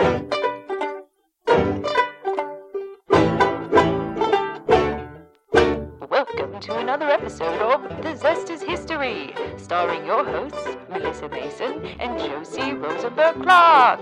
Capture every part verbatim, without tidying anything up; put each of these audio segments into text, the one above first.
Welcome to another episode of The Zest is History, starring your hosts, Melissa Mason and Josie Rosenberg Clark.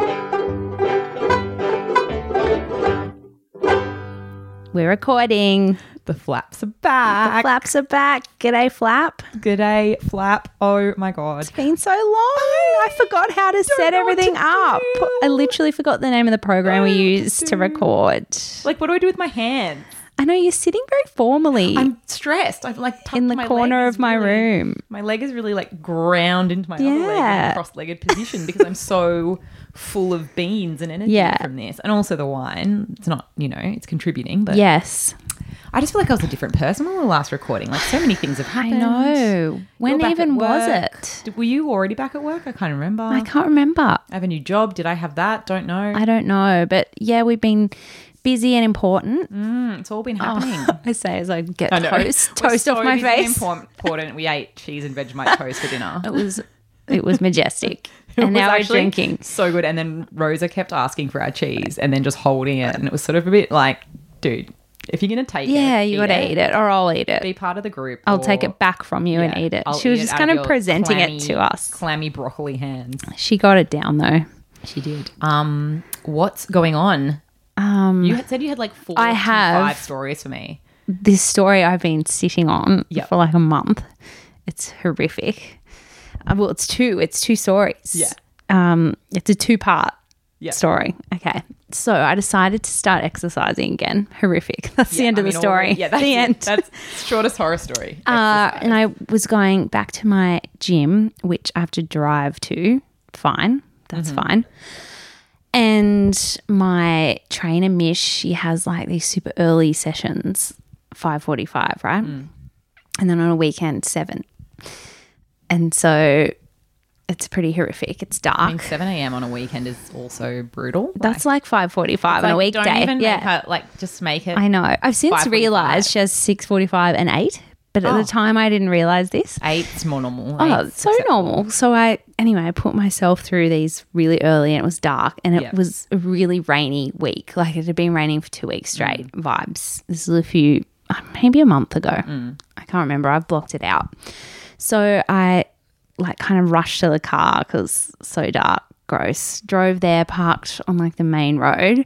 We're recording. The flaps are back. The flaps are back. G'day, Flap. G'day, Flap. Oh my God. It's been so long. I, I forgot how to set everything to up. do. I literally forgot the name of the program we used to, to record. Like, what do I do with my hands? I know you're sitting very formally I'm stressed. I've like tucked in the my corner leg is of my really, room. My leg is really like ground into my other leg in Yeah. a cross-legged position because I'm so full of beans and energy Yeah. from this. And also the wine. It's not, you know, it's contributing. But Yes. I just feel like I was a different person when we were last recording. Like so many things have I happened. know. You When were back even at was work. it? Did- Were you already back at work? I can't remember. I can't remember. I have a new job. Did I have that? Don't know. I don't know. But yeah, we've been busy and important. Mm, it's all been happening. Oh, I say as I get I know. toast, We're toast so off my busy and face. impor- Important. We ate cheese and Vegemite toast for dinner. It was, it was majestic. It and was now we're actually drinking. so good. And then Rosa kept asking for our cheese and then just holding it, and it was sort of a bit like, dude, if you're gonna take it, Yeah, you got to eat it, or I'll eat it. Be part of the group. I'll or- take it back from you and yeah, eat it. I'll She was eat it just out kind of your presenting clammy, it to us. Clammy broccoli hands. She got it down though. She did. Um, what's going on? Um, You had said you had like four, I to have. five stories for me. this story I've been sitting on Yep. for like a month. It's horrific. Uh, well, it's two. It's two stories. Yeah. Um, it's a two-part Yeah. story. Okay. So I decided to start exercising again. Horrific. That's the Yeah, end I of the mean, story. already- Yeah, that's the it. end. That's shortest horror story. Uh, Exercise. and I was going back to my gym, which I have to drive to. Fine. That's Mm-hmm. fine. And my trainer, Mish, she has like these super early sessions, five forty-five, right? Mm. And then on a weekend, seven. And so it's pretty horrific. It's dark. I mean, seven a.m. on a weekend is also brutal. That's like five forty-five on a Like, weekday. Don't even yeah. make her, like, just make it. I know. I've since five forty-five. realised she has six forty-five and eight. But at Oh. the time, I didn't realise this. Eight's more normal. Oh, Eight's it's so acceptable. normal. So I, anyway, I put myself through these really early and it was dark and it Yeah. was a really rainy week. Like it had been raining for two weeks straight vibes. This is a few, uh, maybe a month ago. I can't remember. I've blocked it out. So I like kind of rushed to the car because so dark, gross. Drove there, parked on like the main road,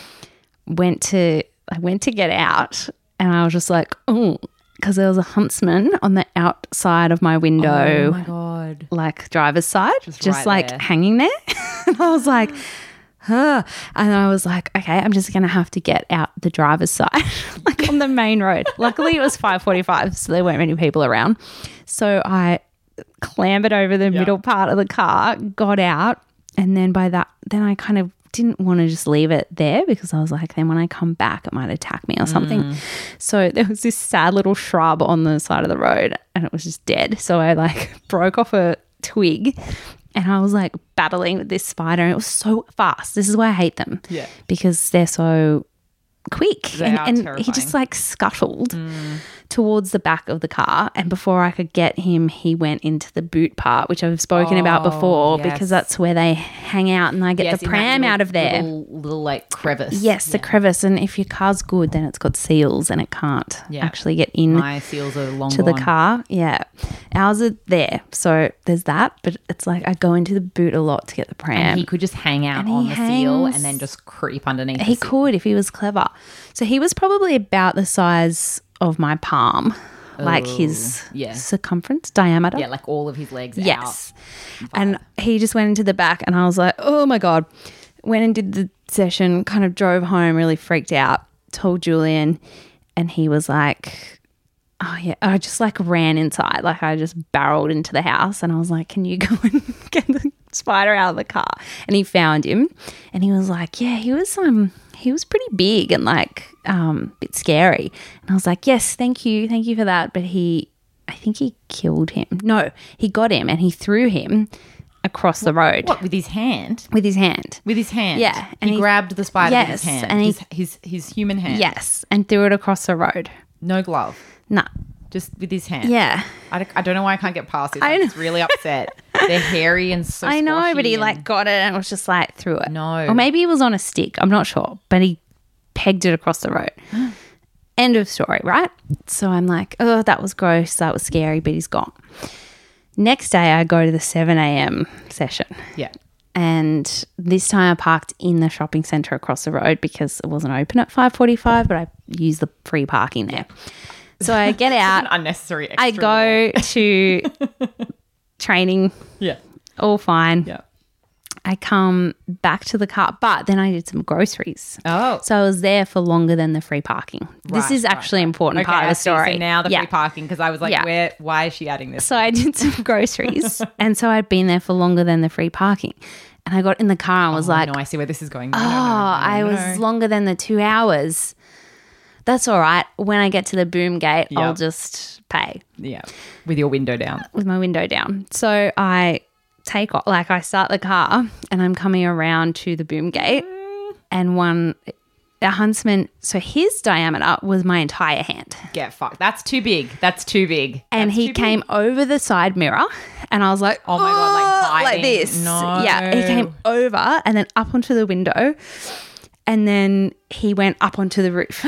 went to, I went to get out and I was just like, oh, because there was a huntsman on the outside of my window, Oh my God. like driver's side, just, right like there. hanging there. And I was like, huh. And I was like, okay, I'm just going to have to get out the driver's side, like on the main road. Luckily, it was five forty-five, so there weren't many people around. So I clambered over the middle part of the car, got out, and then by that, then I kind of didn't want to just leave it there because I was like, then when I come back, it might attack me or something. Mm. So there was this sad little shrub on the side of the road and it was just dead. So I like broke off a twig and I was like battling with this spider and it was so fast. This is why I hate them. Yeah. Because they're so quick. They and are and he terrifying. just like scuttled towards the back of the car. And before I could get him, he went into the boot part, which I've spoken about Oh, before yes. because that's where they hang out and I get Yes, the in that pram little- out of there. Little, little like crevice. Yes, the crevice. And if your car's good, then it's got seals and it can't Yeah. actually get in My seals are long to the gone. car. Yeah. Ours are there. So there's that. But it's like I go into the boot a lot to get the pram. And he could just hang out And he on the seal hangs- and then just creep underneath. He the seal. could if he was clever. So he was probably about the size of my palm, like his yeah. circumference, diameter. Yeah, like all of his legs Yes. And he just went into the back and I was like, oh my God. Went and did the session, kind of drove home, really freaked out, told Julian, and he was like, oh yeah, I just like ran inside. Like I just barreled into the house and I was like, can you go and get the spider out of the car? And he found him and he was like, yeah, he was um he was pretty big and like um a bit scary. And I was like, yes, thank you. Thank you for that. But he I think he killed him. No, he got him and he threw him across the road What, with his hand? with his hand. With his hand? Yeah, and he, he- grabbed the spider with his Yes, hand. and he- his, his, his human hand. Yes, and threw it across the road. No glove. Nah. Just with his hand. Yeah. I, don't- I don't know why I can't get past this. I I'm know. just really upset. They're hairy and so I know, but he squashy like and- got it and was just like threw it. No. Or maybe he was on a stick. I'm not sure. But he pegged it across the road. End of story, right? So I'm like, oh, that was gross. That was scary, but he's gone. Next day, I go to the seven a.m. session. Yeah. And this time I parked in the shopping centre across the road because it wasn't open at five forty-five, but I used the free parking there. So I get out. An unnecessary extra I go to training, Yeah. all fine. Yeah. I come back to the car, but then I did some groceries. Oh. So I was there for longer than the free parking. this Right, is right, actually right. an important Okay, part of I the see. story. So now the Yeah. free parking, because I was like, Yeah. where? Why is she adding this? So I did some groceries, and so I'd been there for longer than the free parking. And I got in the car and was oh, like, no, I see where this is going. No, oh, no, no, no, I no. was longer than the two hours. That's all right. When I get to the boom gate, I'll Yep. just pay Yeah, with your window down. with my window down. So I take off, like I start the car and I'm coming around to the boom gate, and one, a huntsman, so his diameter was my entire hand. Get fucked. That's too big. That's too big. And That's he too big. came over the side mirror, and I was like, Oh my God, like "Oh," like biting. this. No. Yeah, he came over and then up onto the window, and then he went up onto the roof.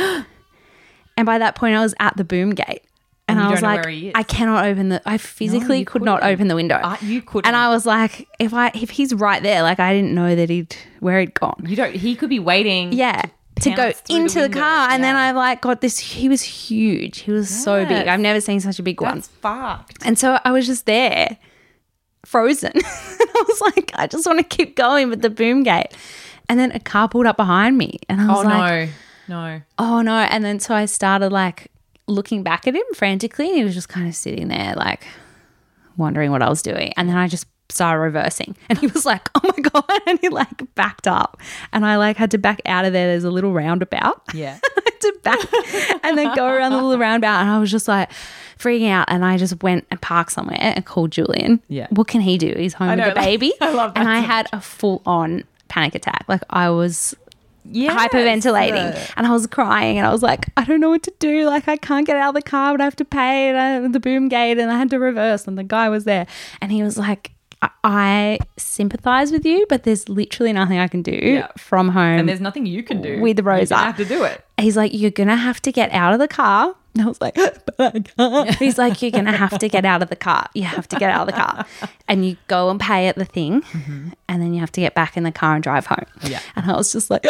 And by that point, I was at the boom gate, and you I was don't know like, where he is. I cannot open the. I physically you could not couldn't. open the window. Uh, you couldn't. And I was like, if I if he's right there, like I didn't know that he'd where he'd gone. You don't. He could be waiting. Yeah. To go pounce through the into the, window. car, and then Yeah. I like got this. He was huge. He was so big. Yes. I've never seen such a big one. That's fucked. And so I was just there, frozen. I was like, I just want to keep going with the boom gate. And then a car pulled up behind me, and I was Oh like, no, no. oh no. And then so I started like looking back at him frantically, and he was just kind of sitting there, like wondering what I was doing. And then I just started reversing, and he was like, oh my God. And he like backed up, and I like had to back out of there. There's a little roundabout. Yeah. I had to back and then go around the little roundabout, and I was just like freaking out, and I just went and parked somewhere and called Julian. Yeah. What can he do? He's home I with know, the baby. I love that And I so had a full on panic attack. Like I was Yes. hyperventilating, and I was crying, and I was like, I don't know what to do. Like I can't get out of the car, but I have to pay, and I, the boom gate, and I had to reverse, and the guy was there, and he was like, I, I sympathize with you, but there's literally nothing I can do Yeah. from home. And there's nothing you can do With Rosa. You have to do it. He's like, you're going to have to get out of the car. And I was like, but I can't. He's like, you're going to have to get out of the car. You have to get out of the car. And you go and pay at the thing. Mm-hmm. And then you have to get back in the car and drive home. Yeah. And I was just like,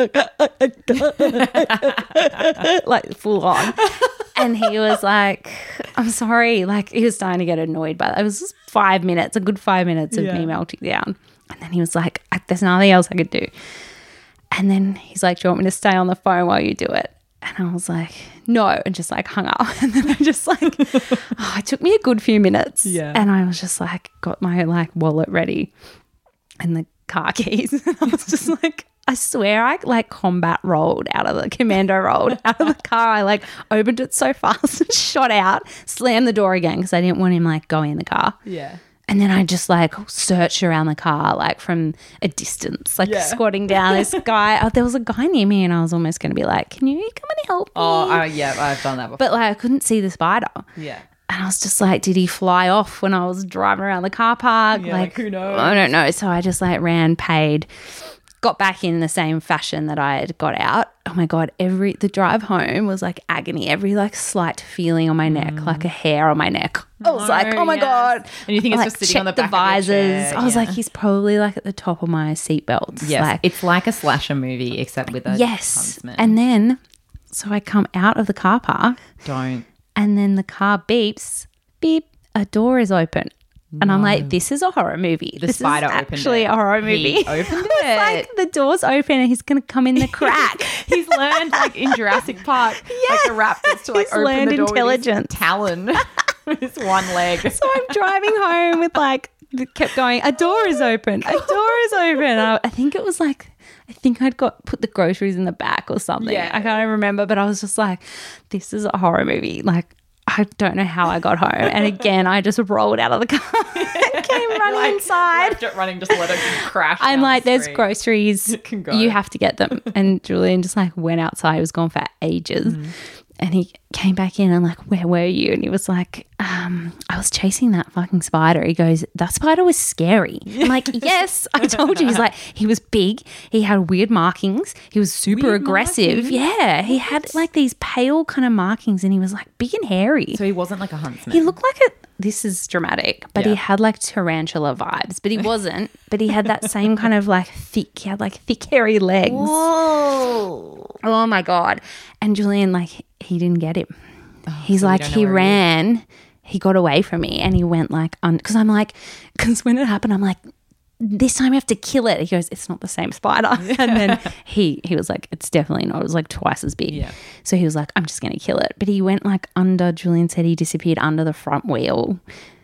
like full on. And he was like, I'm sorry. Like he was starting to get annoyed by that. It was just five minutes, a good five minutes of Yeah. me melting down. And then he was like, there's nothing else I could do. And then he's like, do you want me to stay on the phone while you do it? And I was like, no, and just like hung up. And then I just like, oh, it took me a good few minutes. Yeah. And I was just like, got my like wallet ready and the car keys. And I was just like, I swear I like combat rolled out of the commando rolled out of the car. I like opened it so fast and shot out, slammed the door again because I didn't want him like going in the car. Yeah. And then I just like searched around the car, like from a distance, like Yeah. squatting down. This guy, oh, there was a guy near me, and I was almost going to be like, "Can you come and help me?" Oh, uh, yeah. I've done that before. But like, I couldn't see the spider, yeah. and I was just like, "Did he fly off when I was driving around the car park?" Yeah, like, who knows? I don't know. So I just like ran, paid, got back in the same fashion that I had got out. Oh my God, every the drive home was like agony. Every like slight feeling on my neck, like a hair on my neck. I was like, oh my yes. God. And you think I, it's like, just sitting on the checked back of your visors. chair, I was yeah. like, he's probably like at the top of my seatbelt. Yes. Like, It's like a slasher movie except with a yes. huntsman. And then, so I come out of the car park, Don't. and then the car beeps, beep, a door is open. And I'm like, this is a horror movie. The this spider is opened actually it. a horror He movie. opened It's it. like the door's open and he's going to come in the crack. He's learned like in Jurassic Park, like the raptors to like He's open learned the door intelligence. with his talon with his one leg. So I'm driving home with like, it kept going, a door is open, a door is open. And I, I think it was like, I think I'd got put the groceries in the back or something. Yeah. I can't remember, but I was just like, this is a horror movie. Like, I don't know how I got home. And again, I just rolled out of the car and came running Like, inside. left it running, just let it crash. I'm down like, the there's street. groceries. Can go. You have to get them. And Julian just like went outside. He was gone for ages. Mm-hmm. and he came back in and like, where were you? And he was like, um, I was chasing that fucking spider. He goes, that spider was scary. I'm like, yes, I told you. He's like, he was big. He had weird markings. He was super Weird aggressive. markings? Yeah. He had like these pale kind of markings and he was like big and hairy. So he wasn't like a huntsman. He looked like a, this is dramatic, but Yeah. he had like tarantula vibes, but he wasn't. But he had that same kind of like thick, he had like thick, hairy legs. Whoa. Oh my God. And Julian, like, he didn't get him. He's so you like, don't know he where he ran, he got away from me and he went like, because I'm like, because when it happened, I'm like, this time I have to kill it. He goes, it's not the same spider. And then he he was like, it's definitely not. It was like twice as big. Yeah. So he was like, I'm just going to kill it. But he went like under, Julian said he disappeared under the front wheel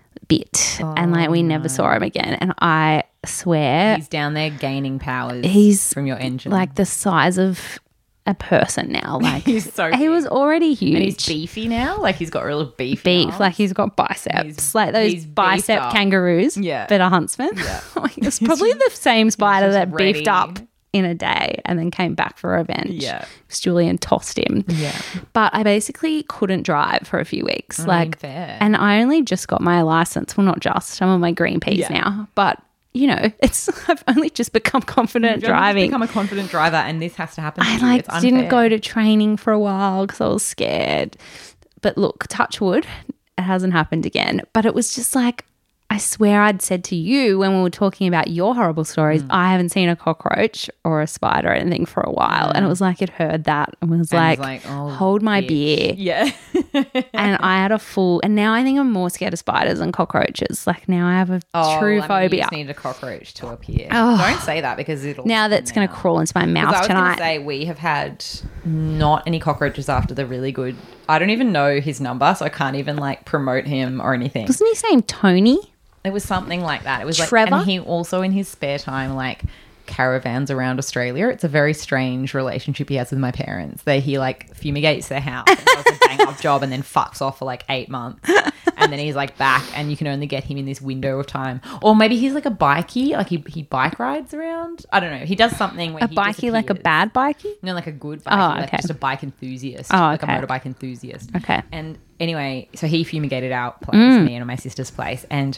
bit. and like we never saw him again. And I swear He's down there gaining powers He's from your engine. like the size of a person now. Like He's so he was big. already huge. And he's beefy now. Like he's got real beef. beef. arms. Like he's got biceps, He's- like those he's beefed bicep up. kangaroos. Yeah. but a huntsman. Yeah. Like, it's probably the same spider just that beefed ready. up in a day and then came back for revenge. Yeah. 'Cause Julian tossed him. Yeah. But I basically couldn't drive for a few weeks. I mean, like, fair. and I only just got my license. Well, not just. I'm on my green peas Yeah. now, but. You know, it's I've only just become confident You've only just driving. become a confident driver, and this has to happen. To I you. like It's didn't unfair. go to training for a while because I was scared. But look, touch wood, it hasn't happened again. But it was just like, I swear I'd said to you when we were talking about your horrible stories, Mm. I haven't seen a cockroach or a spider or anything for a while. And it was like it heard that and was And like, it's like, oh, hold my bitch. beer. Yeah. And I had a full, and now I think I'm more scared of spiders than cockroaches. Like now I have a true I mean, you phobia. just need a cockroach to appear. Oh. Don't say that because it'll. Now that's going to crawl into my mouth I was tonight. going to say we have had not any cockroaches after the really good. I don't even know his number, so I can't even like promote him or anything. Wasn't his name Tony? It was something like that. It was like, Trevor? and he also in his spare time like caravans around Australia. It's a very strange relationship he has with my parents. They he like fumigates their house and does a bang up job and then fucks off for like eight months. And then he's like back and you can only get him in this window of time. Or maybe he's like a bikie, like he, he bike rides around. I don't know. He does something where A he bikie, like a disappears. bad bikie? No, like a good bikie, Oh, like okay. just a bike enthusiast, Oh, like okay. a motorbike enthusiast. Okay. And anyway, so he fumigated our place, Mm. me and my sister's place, and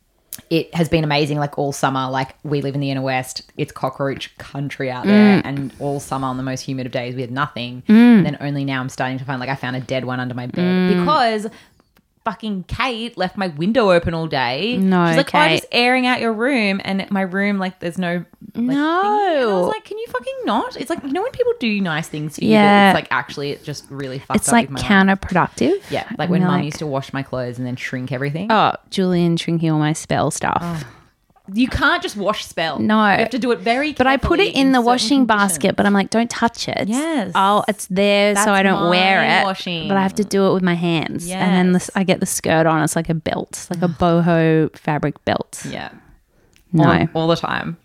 it has been amazing. Like all summer, like we live in the inner west, it's cockroach country out there, Mm. and all summer on the most humid of days we had nothing. And then only now I'm starting to find like I found a dead one under my bed Mm. because. Fucking Kate left my window open all day. No, she's like, oh, Kate. just airing out your room, and my room, like, there's no. Like, thingy. And I No. was like, can you fucking not? It's like, you know, when people do nice things to you, Yeah. but it's like actually, it just really fucked It's up like with my life. counterproductive. Yeah, like And when you're mum like, used to wash my clothes and then shrink everything. Oh, Julian shrinking all my spell stuff. Oh. You can't just wash spell. No. You have to do it very But I put carefully it in the certain washing conditions. basket, but I'm like, don't touch it. Yes. Oh, it's there so That's I don't wear my it. washing. But I have to do it with my hands. And then Yes. this, I get the skirt on. It's like a belt. It's like a boho fabric belt. Yeah. No. All, all the time.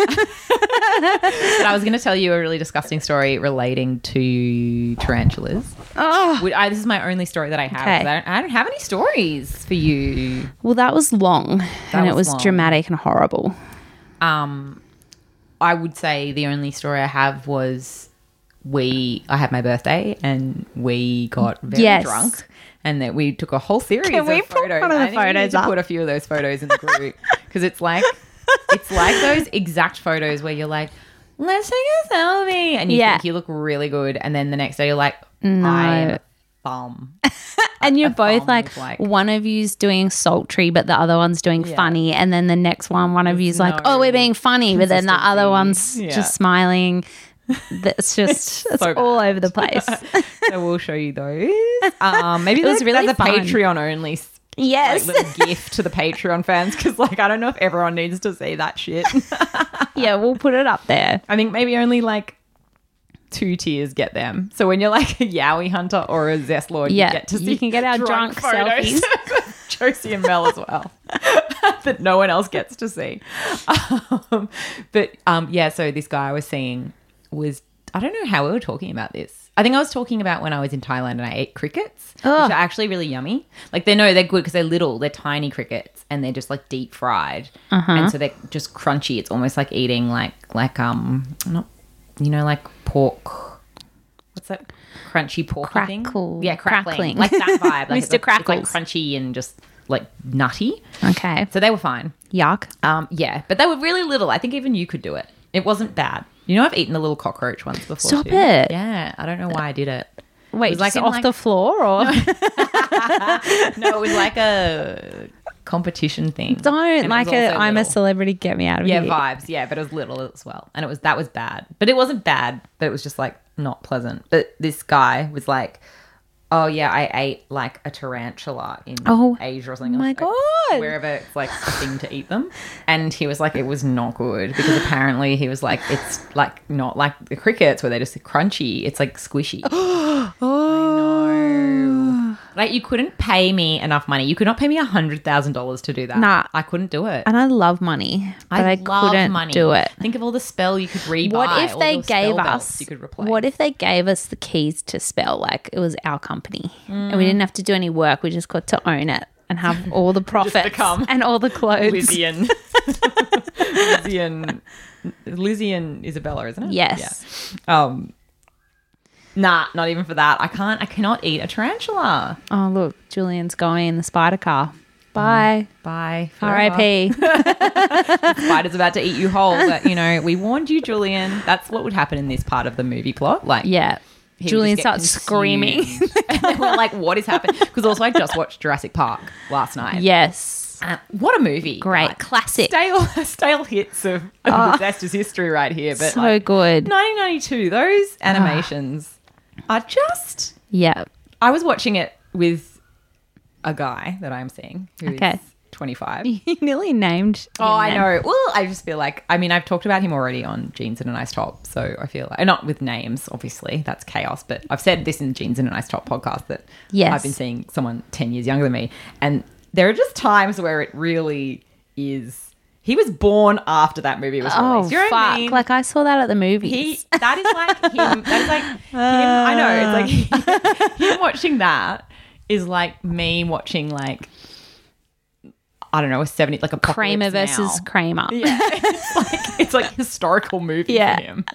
But I was going to tell you a really disgusting story relating to tarantulas. Oh. Would- I, this is my only story that I have. Okay. 'cause I, don't, I don't have any stories for you. Well, that was long. and it was was long. dramatic and horrible. Um, I would say the only story I have was we. I had my birthday and we got very Yes. drunk, and that we took a whole series Can of we put photos. one of the I think we need photos to up? put a few of those photos in the group because it's like it's like those exact photos where you're like, let's take a selfie, and you Yeah. think you look really good, and then the next day you're like, No. I'm a bum. And you're a both thumb like, with, like- one of you's doing sultry, but the other one's doing Yeah. funny. And then the next one, one of you's like, no oh, we're being funny. But then the other consistency. one's Yeah. just smiling. It's just, it's so all bad. over the place. So we'll show you those. Um, maybe It was that's, really that's a fun. Patreon only like, Yes. little gift to the Patreon fans because like I don't know if everyone needs to see that shit. Yeah, we'll put it up there. I think maybe only like two tiers get them. So when you're like a Yowie hunter or a Zest Lord, Yeah, you get to see you can get our drunk photos. Josie and Mel as well that no one else gets to see. Um, but um, yeah, so this guy I was seeing was I don't know how we were talking about this. I think I was talking about when I was in Thailand and I ate crickets, Ugh. which are actually really yummy. Like they know they're good because they're little, they're tiny crickets, and they're just like deep fried, Uh-huh. and so they're just crunchy. It's almost like eating like like um not you know like pork. what's that crunchy porky Crackle. thing? Yeah, crackling. Crackling. Like that vibe. Like Mister it's like, it's like Crackles. crunchy and just like nutty. Okay. So they were fine. Yuck. Um, yeah, but they were really little. I think even you could do it. It wasn't bad. You know, I've eaten a little cockroach once before. Stop too. it. Yeah, I don't know why I did it. Wait, It was like just in, off like- the floor or? No, it was like a competition thing. And Don't it like was it. also I'm a little. celebrity. Get me out of Yeah, here. vibes. Yeah, but it was little as well, and it was that was bad. But it wasn't bad. But it was just like not pleasant. But this guy was like, "Oh yeah, I ate like a tarantula in Oh, Asia or something. my like, God. wherever it's like a thing to eat them." And he was like, "It was not good because apparently he was like, it's like not like the crickets where they're just crunchy. It's like squishy." Oh. Like you couldn't pay me enough money. You could not pay me a hundred thousand dollars to do that. Nah. I couldn't do it. And I love money, but I, love couldn't money. do it. Think of all the spell you could rebuy. What if all they the spell gave belts us? You could replace. What if they gave us the keys to spell? Like it was our company, and Mm. we didn't have to do any work. We just got to own it and have all the profits become and all the clothes. Lizzie and Lizzie and Lizzie and Isabella, isn't it? Yes. Yeah. Um. Nah, not even for that. I can't. I cannot eat a tarantula. Oh look, Julian's going in the spider car. Bye. Bye. R I P Spider's about to eat you whole. But you know, we warned you, Julian. That's what would happen in this part of the movie plot. Like, Yeah. he would Julian just get starts screaming. consumed. And then we're like, what is happening? Because also I just watched Jurassic Park last night. Yes. Uh, what a movie. Great. Right. Classic. Stale, stale hits of, of Disaster's history right here. But So like, good. nineteen ninety-two, those animations are just... Yeah. I was watching it with a guy that I'm seeing who's Okay. twenty-five. You nearly named. Oh, him I then. know. Well, I just feel like, I mean, I've talked about him already on Jeans and a Nice Top. So I feel like, not with names, obviously, that's chaos. But I've said this in Jeans and a Nice Top podcast that Yes. I've been seeing someone ten years younger than me. And there are just times where it really is. He was born after that movie was Oh released. Do you know fuck! what I mean? Like I saw that at the movies. He, that is like him. That is like him. I know. It's like him watching that is like me watching like, I don't know, a seventy, like a Kramer versus Kramer. Yeah, it's like it's like historical movie Yeah. for him.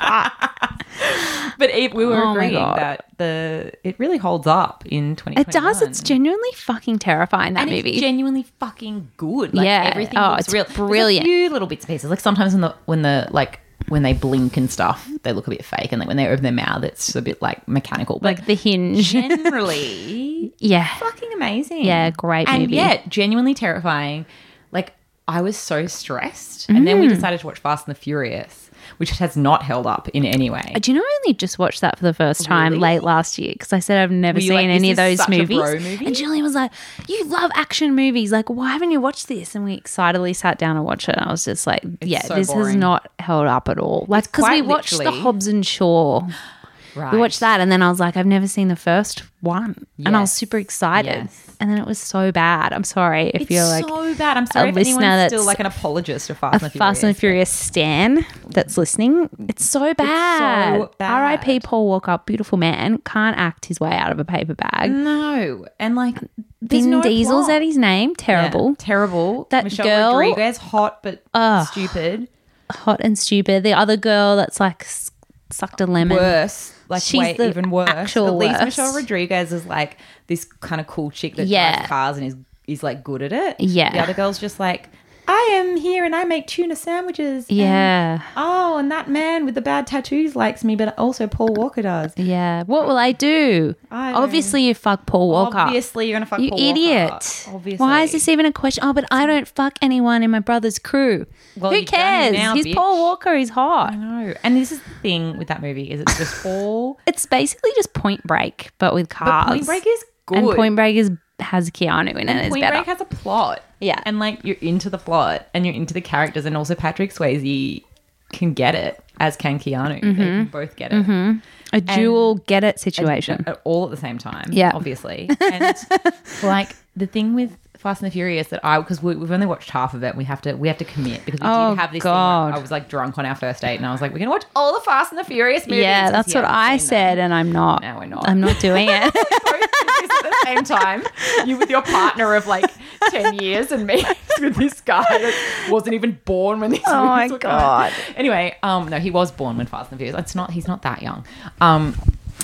But it, we were Oh my agreeing God. that the it really holds up in twenty It twenty-one. does. It's genuinely fucking terrifying, that and movie. it's genuinely fucking good. Like, Yeah. everything Oh, looks it's real. brilliant. There's a few little bits and pieces. Like sometimes when the when the like when they blink and stuff, they look a bit fake, and like when they open their mouth, it's a bit like mechanical. But like the hinge. generally, Yeah. fucking amazing. Yeah, great and movie. yeah, genuinely terrifying. Like I was so stressed, and then we decided to watch Fast and the Furious, which has not held up in any way. Do you know I only just watched that for the first time Really? late last year because I said I've never Were you seen like, any of "This is those such a movies. bro movie?" And Julian was like, "You love action movies. Like, why haven't you watched this?" And we excitedly sat down and watched it. And I was just like, "Yeah, so this has boring. not held up at all." Like, because we quite watched the literally- Hobbs and Shaw. Right. We watched that, and then I was like, "I've never seen the first one," and I was Yes. super excited. Yes. And then it was so bad. I'm sorry if It's you're like so bad. I'm sorry a if listener anyone's that's still like an apologist of Fast a and the Fast and the Furious. Furious stan that's listening. It's so bad. bad. R I P Paul Walker, beautiful man, can't act his way out of a paper bag. No, and like there's Vin no Diesel's plot. at his name. Terrible. Yeah, terrible. That Michelle girl- Rodriguez, hot but Ugh. stupid. Hot and stupid. The other girl that's like s- sucked a lemon. Worse, like She's way the even worse. actual At least worst. Michelle Rodriguez is like this kind of cool chick that Yeah. drives cars and is is like good at it. Yeah. the other girl's just like, I am here and I make tuna sandwiches. and, Yeah. oh, and that man with the bad tattoos likes me, but also Paul Walker does. Yeah. What will I do? I don't- Obviously, you fuck Paul Walker. Obviously, you're gonna fuck You Paul idiot. Walker. Obviously, Why is this even a question? Oh, but I don't fuck anyone in my brother's crew. Well, Who you've done cares? now, He's bitch. Paul Walker. He's hot. I know. And this is the thing with that movie is it's just all. It's basically just Point Break, but with cars. But Point Break is good. And Point Break is has Keanu in it. And It's Point better. Break has a plot. Yeah. And like you're into the plot and you're into the characters, and also Patrick Swayze can get it, as can Keanu. They can both get it. a dual get it situation. At- all at the same time. Yeah. Obviously. And like the thing with Fast and the Furious that I, because we, we've only watched half of it, we have to we have to commit because we Oh, did have this God. thing where I was like drunk on our first date and I was like, we're gonna watch all the Fast and the Furious movies. Yeah, because that's he what hasn't I seen said, them. and I'm not. No, we're not. I'm not doing it. Both did this at the same time. You with your partner of like ten years, and me with this guy that wasn't even born when these Oh my movies were God. coming. Anyway, um, no, he was born when Fast and the Furious. It's not. He's not that young. Um,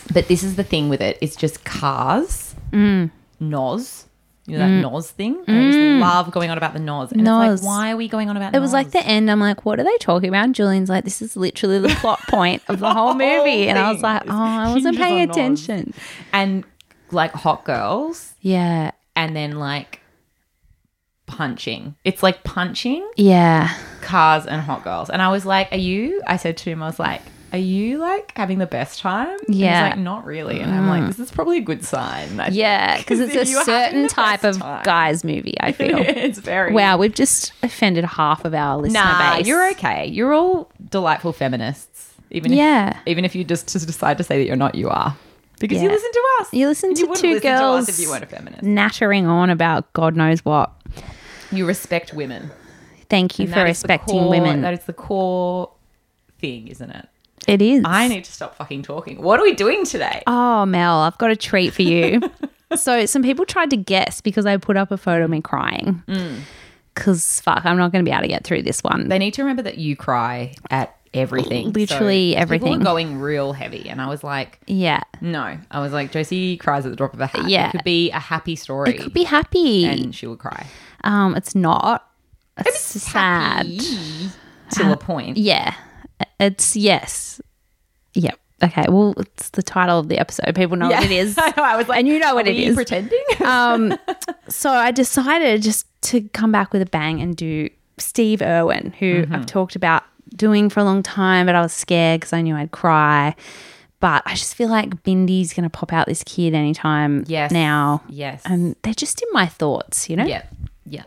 But this is the thing with it. It's just cars, Mm. Noz. You know that Noz thing? And I just love going on about the Noz. And Noz. it's like, why are we going on about It was like the end. I'm like, what are they talking about? And Julian's like, this is literally the plot point of the whole movie. And I was thing like, is oh, I wasn't hinges paying on Noz. attention. And like hot girls Yeah. and then like punching. It's like punching Yeah. cars and hot girls. And I was like, are you, I said to him, I was like, are you like having the best time? And Yeah. he's like, not really. And I'm like, this is probably a good sign. I Yeah. think. Because it's a if you're having certain the type best of time- guy's movie, I feel. It's very. Wow, we've just offended half of our listener Nah, base. you're okay. You're all delightful feminists. Even if, Yeah. even if you just to decide to say that you're not, you are. Because you Yeah. listen to us. You listen And to wouldn't two listen girls to us if you weren't a feminist. nattering on about God knows what. You respect women. Thank you And for that is the respecting core- women. That is the core thing, isn't it? It is. I need to stop fucking talking. What are we doing today? Oh, Mel, I've got a treat for you. So some people tried to guess because I put up a photo of me crying. Because, fuck, I'm not going to be able to get through this one. They need to remember that you cry at everything. Literally So everything. People were going real heavy. And I was like, Yeah. no. I was like, Josie cries at the drop of a hat. Yeah. It could be a happy story. It could be happy. And she would cry. um, it's not. It's sad. Happy to a point. Yeah. It's yes. Yep. Okay. Well, it's the title of the episode. People know what it is. I know. I was like, and you know what are it we is. pretending? um, so I decided just to come back with a bang and do Steve Irwin, who Mm-hmm. I've talked about doing for a long time, but I was scared because I knew I'd cry. But I just feel like Bindy's going to pop out this kid anytime Yes. now. Yes. And they're just in my thoughts, you know? yeah. Yeah.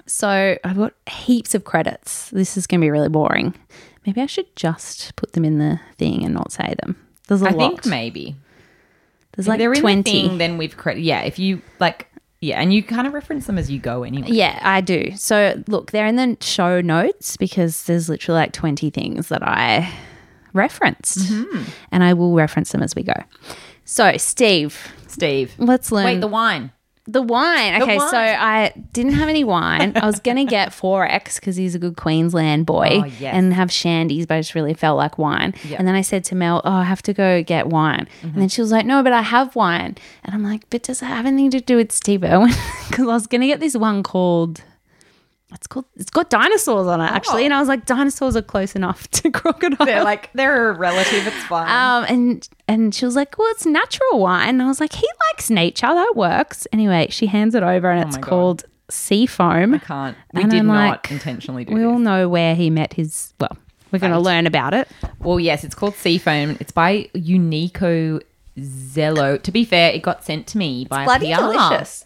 So I've got heaps of credits. This is going to be really boring. Maybe I should just put them in the thing and not say them. There's a I lot. think maybe. There's If like they're in twenty. the thing, then we've credit. Yeah. If you like, yeah. And you kind of reference them as you go anyway. Yeah, I do. So look, they're in the show notes because there's literally like twenty things that I referenced. Mm-hmm. And I will reference them as we go. So, Steve, Steve. let's learn Wait, the wine. the wine. the Okay, wine. so I didn't have any wine. I was going to get four X because he's a good Queensland boy Oh, yes. and have shandies, but I just really felt like wine. Yeah. Mm-hmm. And then I said to Mel, oh, I have to go get wine. And then she was like, no, but I have wine. And I'm like, but does it have anything to do with Steve Irwin? Because I was going to get this one called... It's called. It's got dinosaurs on it, actually, Oh. and I was like, dinosaurs are close enough to crocodile. They're like they're a relative. It's fine. um, and and she was like, well, it's natural wine. And I was like, he likes nature. That works. Anyway, she hands it over, and it's Oh my God. called Sea Foam. I can't. We and did I'm not like, intentionally do We this. all know where he met his. Well, we're going to Fate. learn about it. Well, yes, it's called Seafoam. It's by Unico Zello. To be fair, it got sent to me by Bloody a P R. delicious.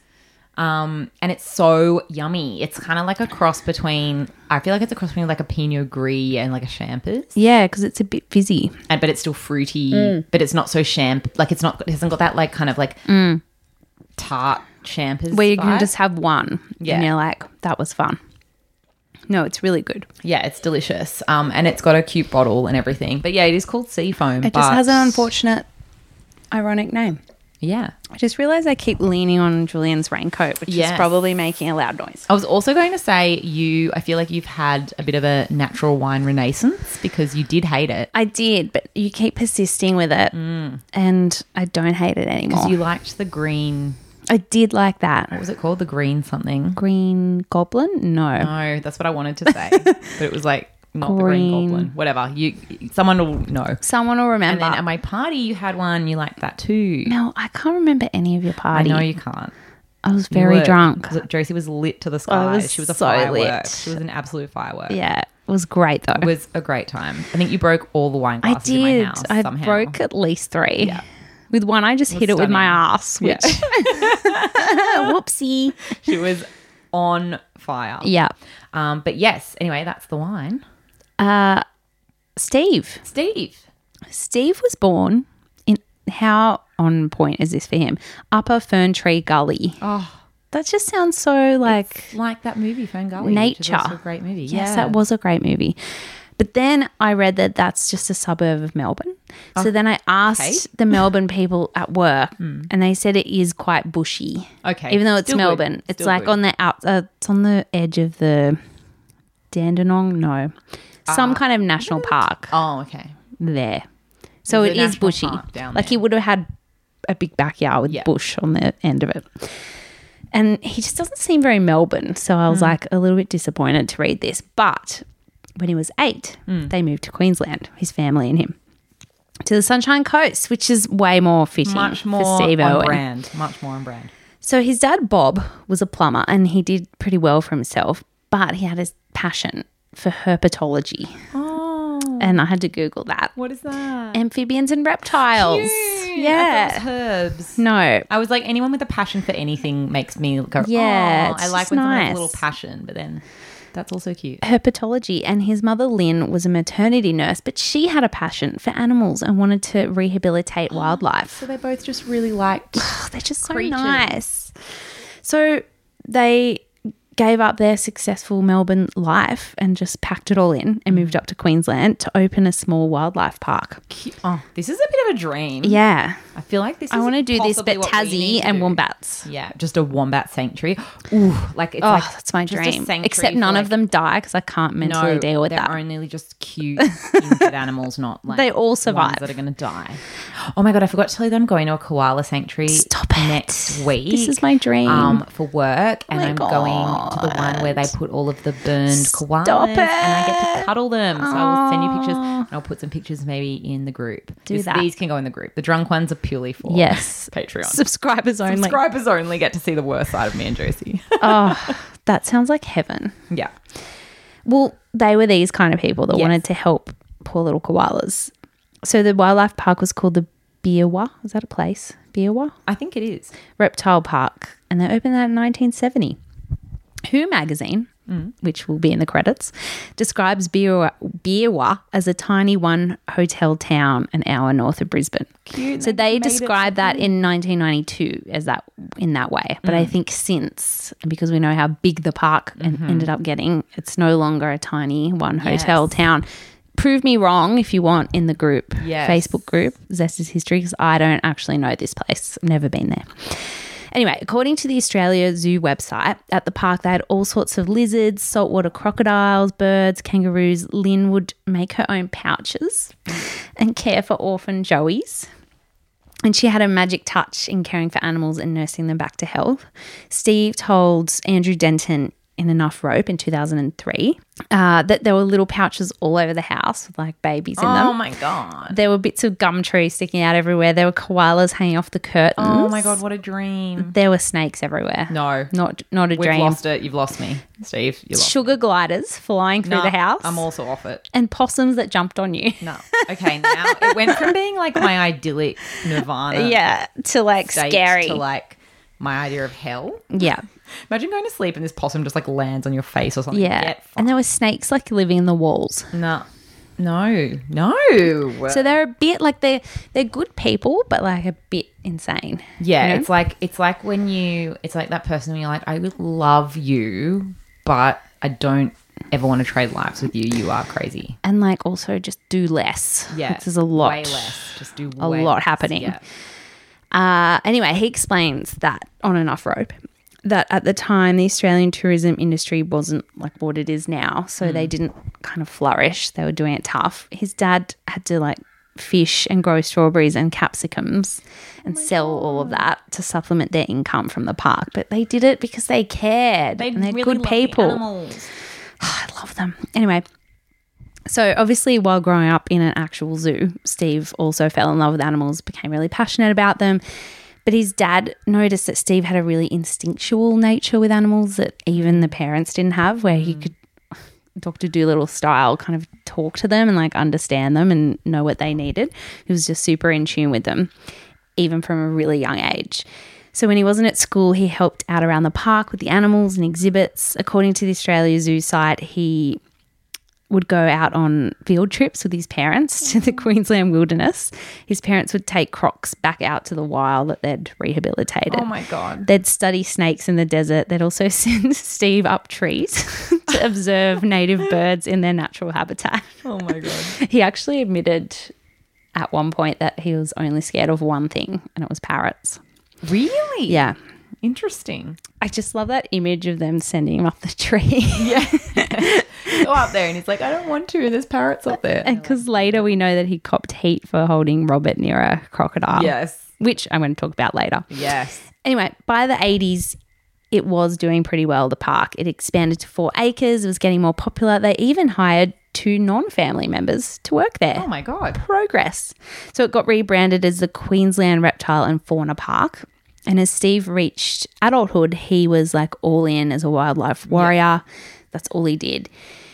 Um, and it's so yummy. It's kind of like a cross between. I feel like it's a cross between like a Pinot Gris and like a Champers. Yeah, because it's a bit fizzy. And but it's still fruity. Mm. But it's not so champ. Like it's not. It hasn't got that like kind of like tart Champers. Mm. Where you can vibe. just have one. Yeah. And you're like, that was fun. No, it's really good. Yeah, it's delicious. Um, and it's got a cute bottle and everything. But yeah, it is called Seafoam. It just but- has an unfortunate, ironic name. Yeah. I just realised I keep leaning on Julian's raincoat, which Yes. is probably making a loud noise. I was also going to say you. I feel like you've had a bit of a natural wine renaissance because you did hate it I did, but you keep persisting with it, and I don't hate it anymore. because you liked the green. I did like that. What was it called? The green something. Green Goblin? No. No, that's what I wanted to say, but it was like not the green Green. goblin. Whatever. You. Someone will know. Someone will And remember. then at my party, you had one. You liked that too. no, I can't remember any of your I party. know you can't. I was You very were- drunk. 'cause Josie was lit to the sky. was she was a so firework. lit. She was an absolute firework. Yeah, it was great though. It was a great time. I think you broke all the wine I glasses in did. my house I somehow. broke at least three. Yeah. With one, I just was hit it with my stunning. ass, Yeah. which whoopsie. She was on fire. Yeah. Um, but yes, anyway, that's the wine. Uh, Steve. Steve. Steve was born in, how on point is this for him? Upper Fern Tree Gully. Oh, That just sounds so like like that movie, Fern Gully. nature. Which is also a great movie. Yes, yeah. that was a great movie. But then I read that that's just a suburb of Melbourne. So then I asked okay. the Melbourne people at work, and they said it is quite bushy. Okay. Even though it's Still good. Melbourne, it's Still like good. on the out. Uh, it's on the edge of the Dandenong. No, some kind of national park Oh, okay. there. So There's it a is national bushy. park down Like there. he would have had a big backyard with Yeah. bush on the end of it. And he just doesn't seem very Melbourne. So I was like a little bit disappointed to read this. But when he was eight, they moved to Queensland, his family and him, to the Sunshine Coast, which is way more fitting Much more for Steve on Irwin. brand. Much more on brand. So his dad, Bob, was a plumber and he did pretty well for himself, but he had his passion for herpetology. Oh, And I had to Google that. what is that? Amphibians and reptiles. Cute. Yeah. I thought it was herbs. No. I was like, anyone with a passion for anything makes me go, Yeah, oh, it's I like just when someone has nice. a little passion, but then that's also cute. Herpetology. And his mother, Lynn, was a maternity nurse, but she had a passion for animals and wanted to rehabilitate wildlife. So they both just really liked. Oh, they're just so creatures. nice. So they gave up their successful Melbourne life and just packed it all in and moved up to Queensland to open a small wildlife park. Oh, this is a bit of a dream. Yeah. I feel like this is I want to do this, possibly but what we need Tassie to and do. wombats. Yeah, just a wombat sanctuary. Ooh, like it's Oh, like that's my just a dream. sanctuary Except for, none like, of them die because I can't mentally no, deal with they're that. only just cute injured animals, not like They all ones survive. that are going to die. Oh my god, I forgot to tell you that I'm going to a koala sanctuary Stop it. next week. This is my dream. Um, for work, and my I'm going to the one where they put all of the burned koalas, Stop and I get it. to cuddle them. So I will send you pictures, and I'll put some pictures maybe in the group. Do This- that. These can go in the group. The drunk ones are purely for Yes. Patreon. Subscribers only. Subscribers only get to see the worst side of me and Josie. Oh, that sounds like heaven. yeah. Well, they were these kind of people that Yes. wanted to help poor little koalas. So the wildlife park was called the Biawa. Is that a place? Biawa? I think it is. Reptile Park. And they opened that in nineteen seventy. Who magazine, which will be in the credits, describes Biawa, Biawa as a tiny one hotel town an hour north of Brisbane. Cute. So They they made it described that in nineteen ninety-two as that in that way. But I think since, because we know how big the park en- ended up getting, it's no longer a tiny one hotel Yes. town. Prove me wrong if you want in the group, Yes. Facebook group, Zest is History, because I don't actually know this place. I've never been there. Anyway, according to the Australia Zoo website, at the park they had all sorts of lizards, saltwater crocodiles, birds, kangaroos. Lynn would make her own pouches and care for orphan joeys. And she had a magic touch in caring for animals and nursing them back to health. Steve told Andrew Denton in Enough Rope in two thousand three uh, that there were little pouches all over the house with like babies in them. Oh my god. There were bits of gum trees sticking out everywhere. There were koalas hanging off the curtains. Oh my god, what a dream. There were snakes everywhere. No. Not not a We've dream. lost it. You've lost me, Steve. You lost Sugar gliders flying through Nah, the house. I'm also off it. and possums that jumped on you. No. Okay, now it went from being like my idyllic nirvana Yeah, to like state scary. to like my idea of hell. yeah. Imagine going to sleep and this possum just like lands on your face or something. Yeah. Get And there were snakes like living in the walls. No. No. No. So they're a bit like they're they're good people, but like a bit insane. yeah, you know? it's like it's like when you it's like that person when you're like, I would love you, but I don't ever want to trade lives with you. You are crazy. And like also just do less. Yeah. There's a lot. Way less. Just do A way lot less. happening. Yeah. Uh, anyway, he explains that on Enough Rope, that at the time the Australian tourism industry wasn't like what it is now. So they didn't kind of flourish. They were doing it tough. His dad had to like fish and grow strawberries and capsicums and sell all of that to supplement their income from the park. But they did it because they cared They and they're really good love the people. animals. I love them. Anyway, so obviously while growing up in an actual zoo, Steve also fell in love with animals, became really passionate about them. But his dad noticed that Steve had a really instinctual nature with animals that even the parents didn't have, where he could, Doctor Dolittle style, kind of talk to them and like understand them and know what they needed. He was just super in tune with them, even from a really young age. So when he wasn't at school, he helped out around the park with the animals and exhibits. According to the Australia Zoo site, he would go out on field trips with his parents to the Queensland wilderness. His parents would take crocs back out to the wild that they'd rehabilitated. Oh my God. They'd study snakes in the desert. They'd also send Steve up trees to observe native birds in their natural habitat. Oh my God. He actually admitted at one point that he was only scared of one thing, and it was parrots. Really? Yeah. Interesting. I just love that image of them sending him up the tree. Yeah. Go up there and he's like, I don't want to. There's parrots up there. And because later we know that he copped heat for holding Robert near a crocodile. Yes. Which I'm going to talk about later. Yes. Anyway, by the eighties, it was doing pretty well, the park. It expanded to four acres. It was getting more popular. They even hired two non-family members to work there. Oh, my God. Progress. So it got rebranded as the Queensland Reptile and Fauna Park. And as Steve reached adulthood, he was like all in as a wildlife warrior. Yeah. That's all he did.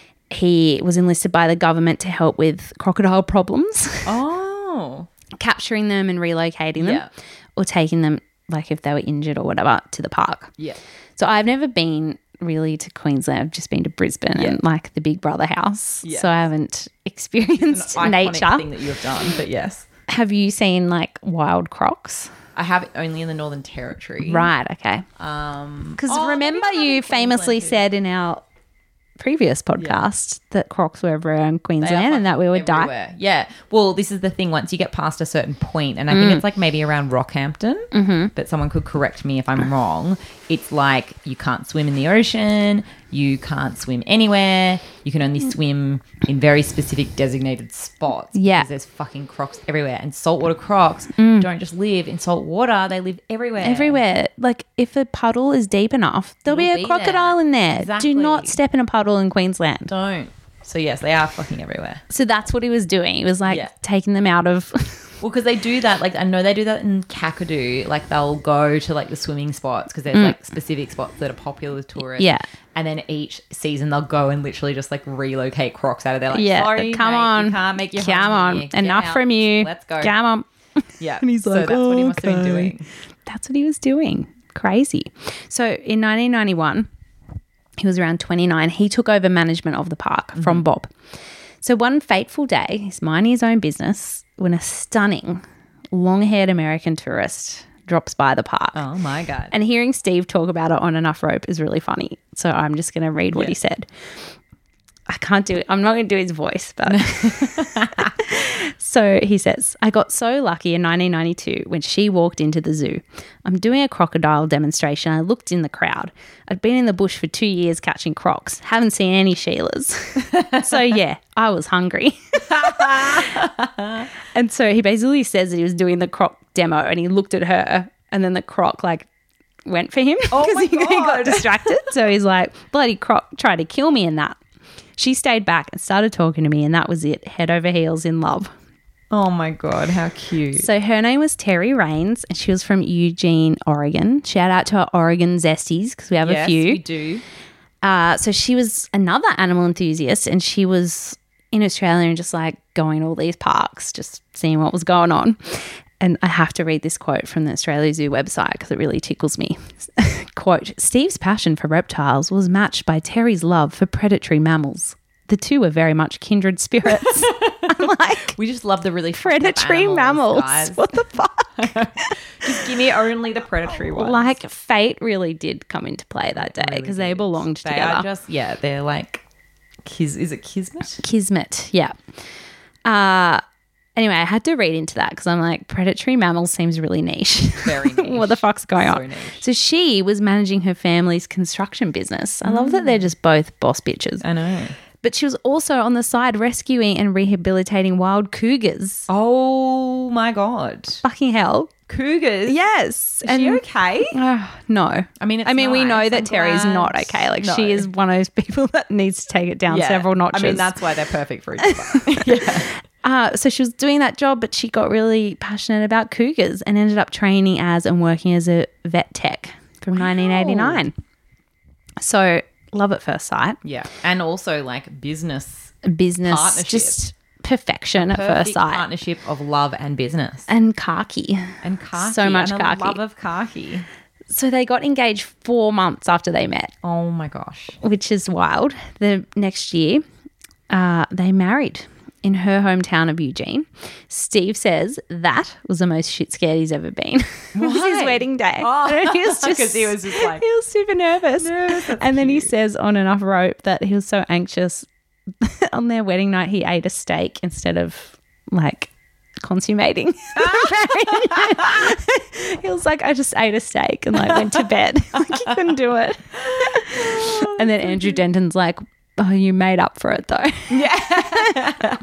He was enlisted by the government to help with crocodile problems. Oh. Capturing them and relocating them, Yeah. or taking them, like if they were injured or whatever, to the park. Yeah. So I've never been really to Queensland. I've just been to Brisbane Yeah. and like the Big Brother house. Yeah. So I haven't experienced An iconic nature. thing that you have done, but yes. Have you seen like wild crocs? I have it only in the Northern Territory. Right, okay. Um, Because oh, remember maybe I have you in famously Queensland too. said in our previous podcast that crocs were everywhere in They are Queensland and that we would die. everywhere. Yeah. Well, this is the thing. Once you get past a certain point, and I Mm. think it's like maybe around Rockhampton, mm-hmm. but someone could correct me if I'm wrong. It's like you can't swim in the ocean. You can't swim anywhere. You can only swim in very specific designated spots. Yeah. Because there's fucking crocs everywhere. And saltwater crocs don't just live in salt water. They live everywhere. Everywhere. Like if a puddle is deep enough, there'll be It'll a be crocodile there. in there. Exactly. Do not step in a puddle in Queensland. Don't. So, yes, they are fucking everywhere. So that's what he was doing. He was like Yeah. taking them out of Well, because they do that. Like, I know they do that in Kakadu. Like, they'll go to, like, the swimming spots because there's, like, specific spots that are popular with tourists. Yeah. And then each season they'll go and literally just, like, relocate crocs out of there. Like, yeah, sorry, come mate, on, you can't make your come home on, here. Get enough out. from you. Let's go. Come on. Yeah. And he's so like, that's what he must have been okay. doing. That's what he was doing. Crazy. So in nineteen ninety-one, he was around twenty-nine. He took over management of the park Mm-hmm. from Bob. So one fateful day, he's minding his own business when a stunning, long-haired American tourist drops by the park. Oh, my God. And hearing Steve talk about it on Enough Rope is really funny. So I'm just going to read what Yeah. he said. I can't do it. I'm not going to do his voice, but so he says, I got so lucky in nineteen ninety-two when she walked into the zoo. I'm doing a crocodile demonstration. I looked in the crowd. I'd been in the bush for two years catching crocs. Haven't seen any Sheilas. So yeah, I was hungry. And so he basically says that he was doing the croc demo and he looked at her and then the croc like went for him because Oh my he, he got God. distracted. So he's like, bloody croc tried to kill me in that. She stayed back and started talking to me and that was it. Head over heels in love. Oh, my God. How cute. So her name was Terry Rains and she was from Eugene, Oregon. Shout out to our Oregon Zesties because we have yes, a few. we do. Uh, so she was another animal enthusiast and she was in Australia and just like going to all these parks, just seeing what was going on. And I have to read this quote from the Australia Zoo website because it really tickles me. Quote, Steve's passion for reptiles was matched by Terry's love for predatory mammals. The two were very much kindred spirits. I'm like, We just love the really fucked up predatory animals, mammals. guys. What the fuck? Just give me only the predatory ones. Like fate really did come into play that day because they belonged They together. are just, yeah, they're like, kis- is it kismet? Kismet, yeah. Uh, anyway, I had to read into that because I'm like, predatory mammals seems really niche. Very niche. What the fuck's going So on? niche. So she was managing her family's construction business. I love that they're just both boss bitches. I know. But she was also on the side rescuing and rehabilitating wild cougars. Oh my God. Fucking hell. Cougars? Yes. Is she okay? Uh, no. I mean, it's I mean, we know nice. that I'm Terry's glad. not okay. Like, No. she is one of those people that needs to take it down Yeah. several notches. I mean, that's why they're perfect for each other. yeah. Uh, so she was doing that job, but she got really passionate about cougars and ended up training as and working as a vet tech from nineteen eighty-nine. So love at first sight. Yeah. And also like business. Business, Partnership. just perfection at first Perfect sight. partnership of love and business. And khaki. And khaki. So much and a khaki. love of khaki. So they got engaged four months after they met, Oh my gosh. which is wild. The next year, uh, they married in her hometown of Eugene. Steve says that was the most shit scared he's ever been. It was his Why? wedding day. Oh, he was just 'cause he was just like- he was super nervous. Nervous, that's and then he cute. says on Enough Rope that he was so anxious on their wedding night he ate a steak instead of like consummating. He was like, I just ate a steak and like went to bed. Like he couldn't do it. And then Andrew Denton's like, oh, you made up for it though. Yeah.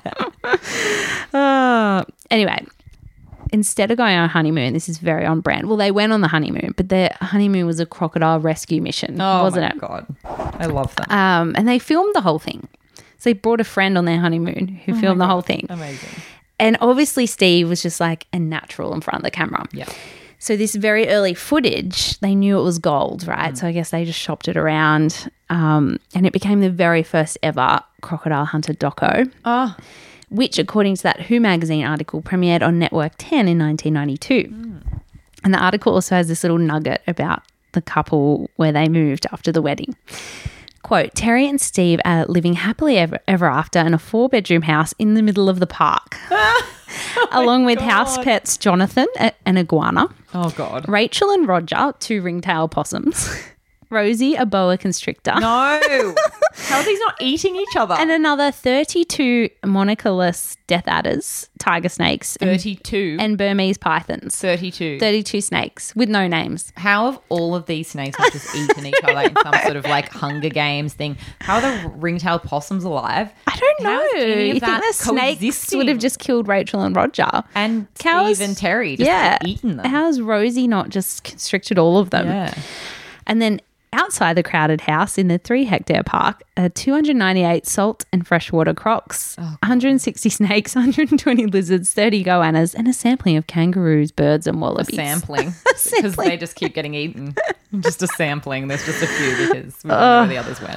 uh, anyway, instead of going on a honeymoon, this is very on brand. Well, they went on the honeymoon, but their honeymoon was a crocodile rescue mission, Oh wasn't my it? God. I love that. Um, and they filmed the whole thing. So they brought a friend on their honeymoon who filmed the whole thing. Amazing. And obviously Steve was just like a natural in front of the camera. Yeah. So this very early footage, they knew it was gold, right? Mm. So I guess they just shopped it around. Um, and it became the very first ever Crocodile Hunter doco, Oh. which, according to that Who magazine article, premiered on Network ten in nineteen ninety-two. Mm. And the article also has this little nugget about the couple where they moved after the wedding. Quote, Terry and Steve are living happily ever, ever after in a four-bedroom house in the middle of the park, oh along with God. house pets Jonathan, a- an iguana, Oh, God. Rachel and Roger, two ringtail possums, Rosie, a boa constrictor, No. How are these not eating each other? and another thirty-two monocolous death adders, tiger snakes, and, thirty-two. and Burmese pythons. thirty-two. thirty-two snakes with no names. How have all of these snakes not just eaten each other in some sort of like Hunger Games thing? How are the ringtail possums alive? I don't How is know. any of You think that the snakes coexisting? would have just killed Rachel and Roger? And How's- Steve and Terry just yeah. eaten them. How's Rosie not just constricted all of them? Yeah. And then outside the crowded house in the three hectare park are two hundred ninety-eight salt and freshwater crocs, Oh, one hundred sixty snakes, one hundred twenty lizards, thirty goannas, and a sampling of kangaroos, birds, and A wallabies. sampling. Because they just keep getting eaten. Just a sampling. There's just a few because we don't know where the others went.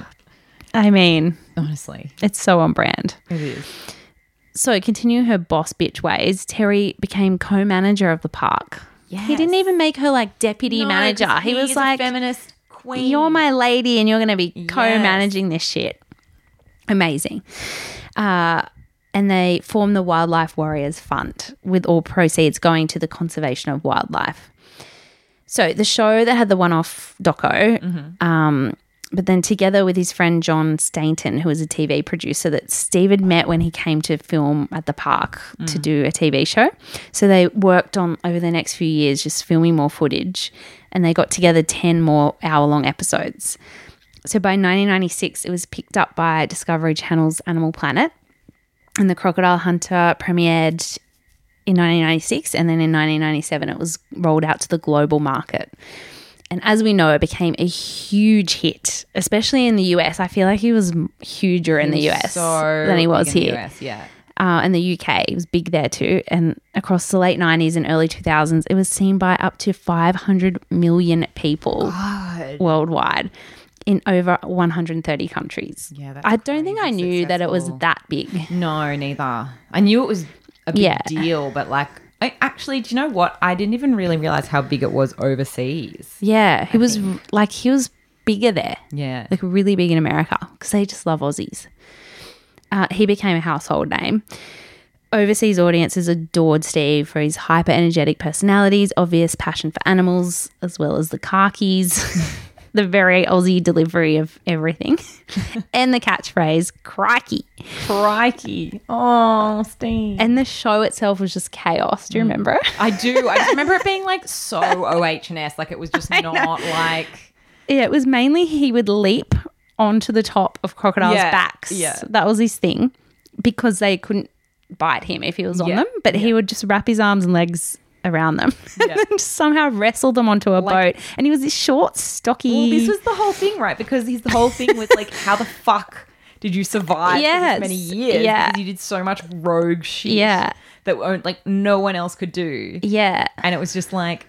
I mean, Honestly. it's so on brand. It is. So, continuing her boss bitch ways, Terry became co-manager of the park. He didn't even make her like deputy No, manager. 'cause He, was is a like, feminist queen. you're my lady and you're going to be co-managing this shit. Amazing. Uh, and they formed the Wildlife Warriors Fund with all proceeds going to the conservation of wildlife. So the show that had the one-off doco, Mm-hmm. um, but then together with his friend John Stainton, who was a T V producer that Steve had met when he came to film at the park Mm. to do a T V show. So they worked on over the next few years just filming more footage, and they got together ten more hour-long episodes. So by nineteen ninety-six, it was picked up by Discovery Channel's Animal Planet, and the Crocodile Hunter premiered in nineteen ninety-six, and then in nineteen ninety-seven, it was rolled out to the global market. And as we know, it became a huge hit, especially in the U S. I feel like he was huger in the U S so than he was big in here. the U S, yeah. Uh, and the U K, it was big there too. And across the late nineties and early two thousands, it was seen by up to five hundred million people God. worldwide in over one hundred thirty countries. Yeah, that's I don't think I crazy knew that it was successful. that big. No, neither. I knew it was a big Yeah. deal, but like, I actually, do you know what? I didn't even really realize how big it was overseas. Yeah, he was like, he was bigger there. Yeah. Like really big in America because they just love Aussies. Uh, he became a household name. Overseas audiences adored Steve for his hyper energetic personalities, obvious passion for animals, as well as the khakis, the very Aussie delivery of everything, and the catchphrase, crikey. Crikey. Oh, Steve. And the show itself was just chaos. Do you remember? I do. I just remember it being like so O H and S. Like it was just not like. Yeah, it was mainly he would leap onto the top of crocodiles' Yeah, backs. yeah. That was his thing because they couldn't bite him if he was on Yeah, them, but he would just wrap his arms and legs around them Yeah. and then just somehow wrestle them onto a Like- boat. And he was this short, stocky... Well, this was the whole thing, right? Because his the whole thing was like, how the fuck did you survive Yes, for this many years? yeah. Because you did so much rogue shit. Yeah. That won't- like no one else could do. Yeah. And it was just like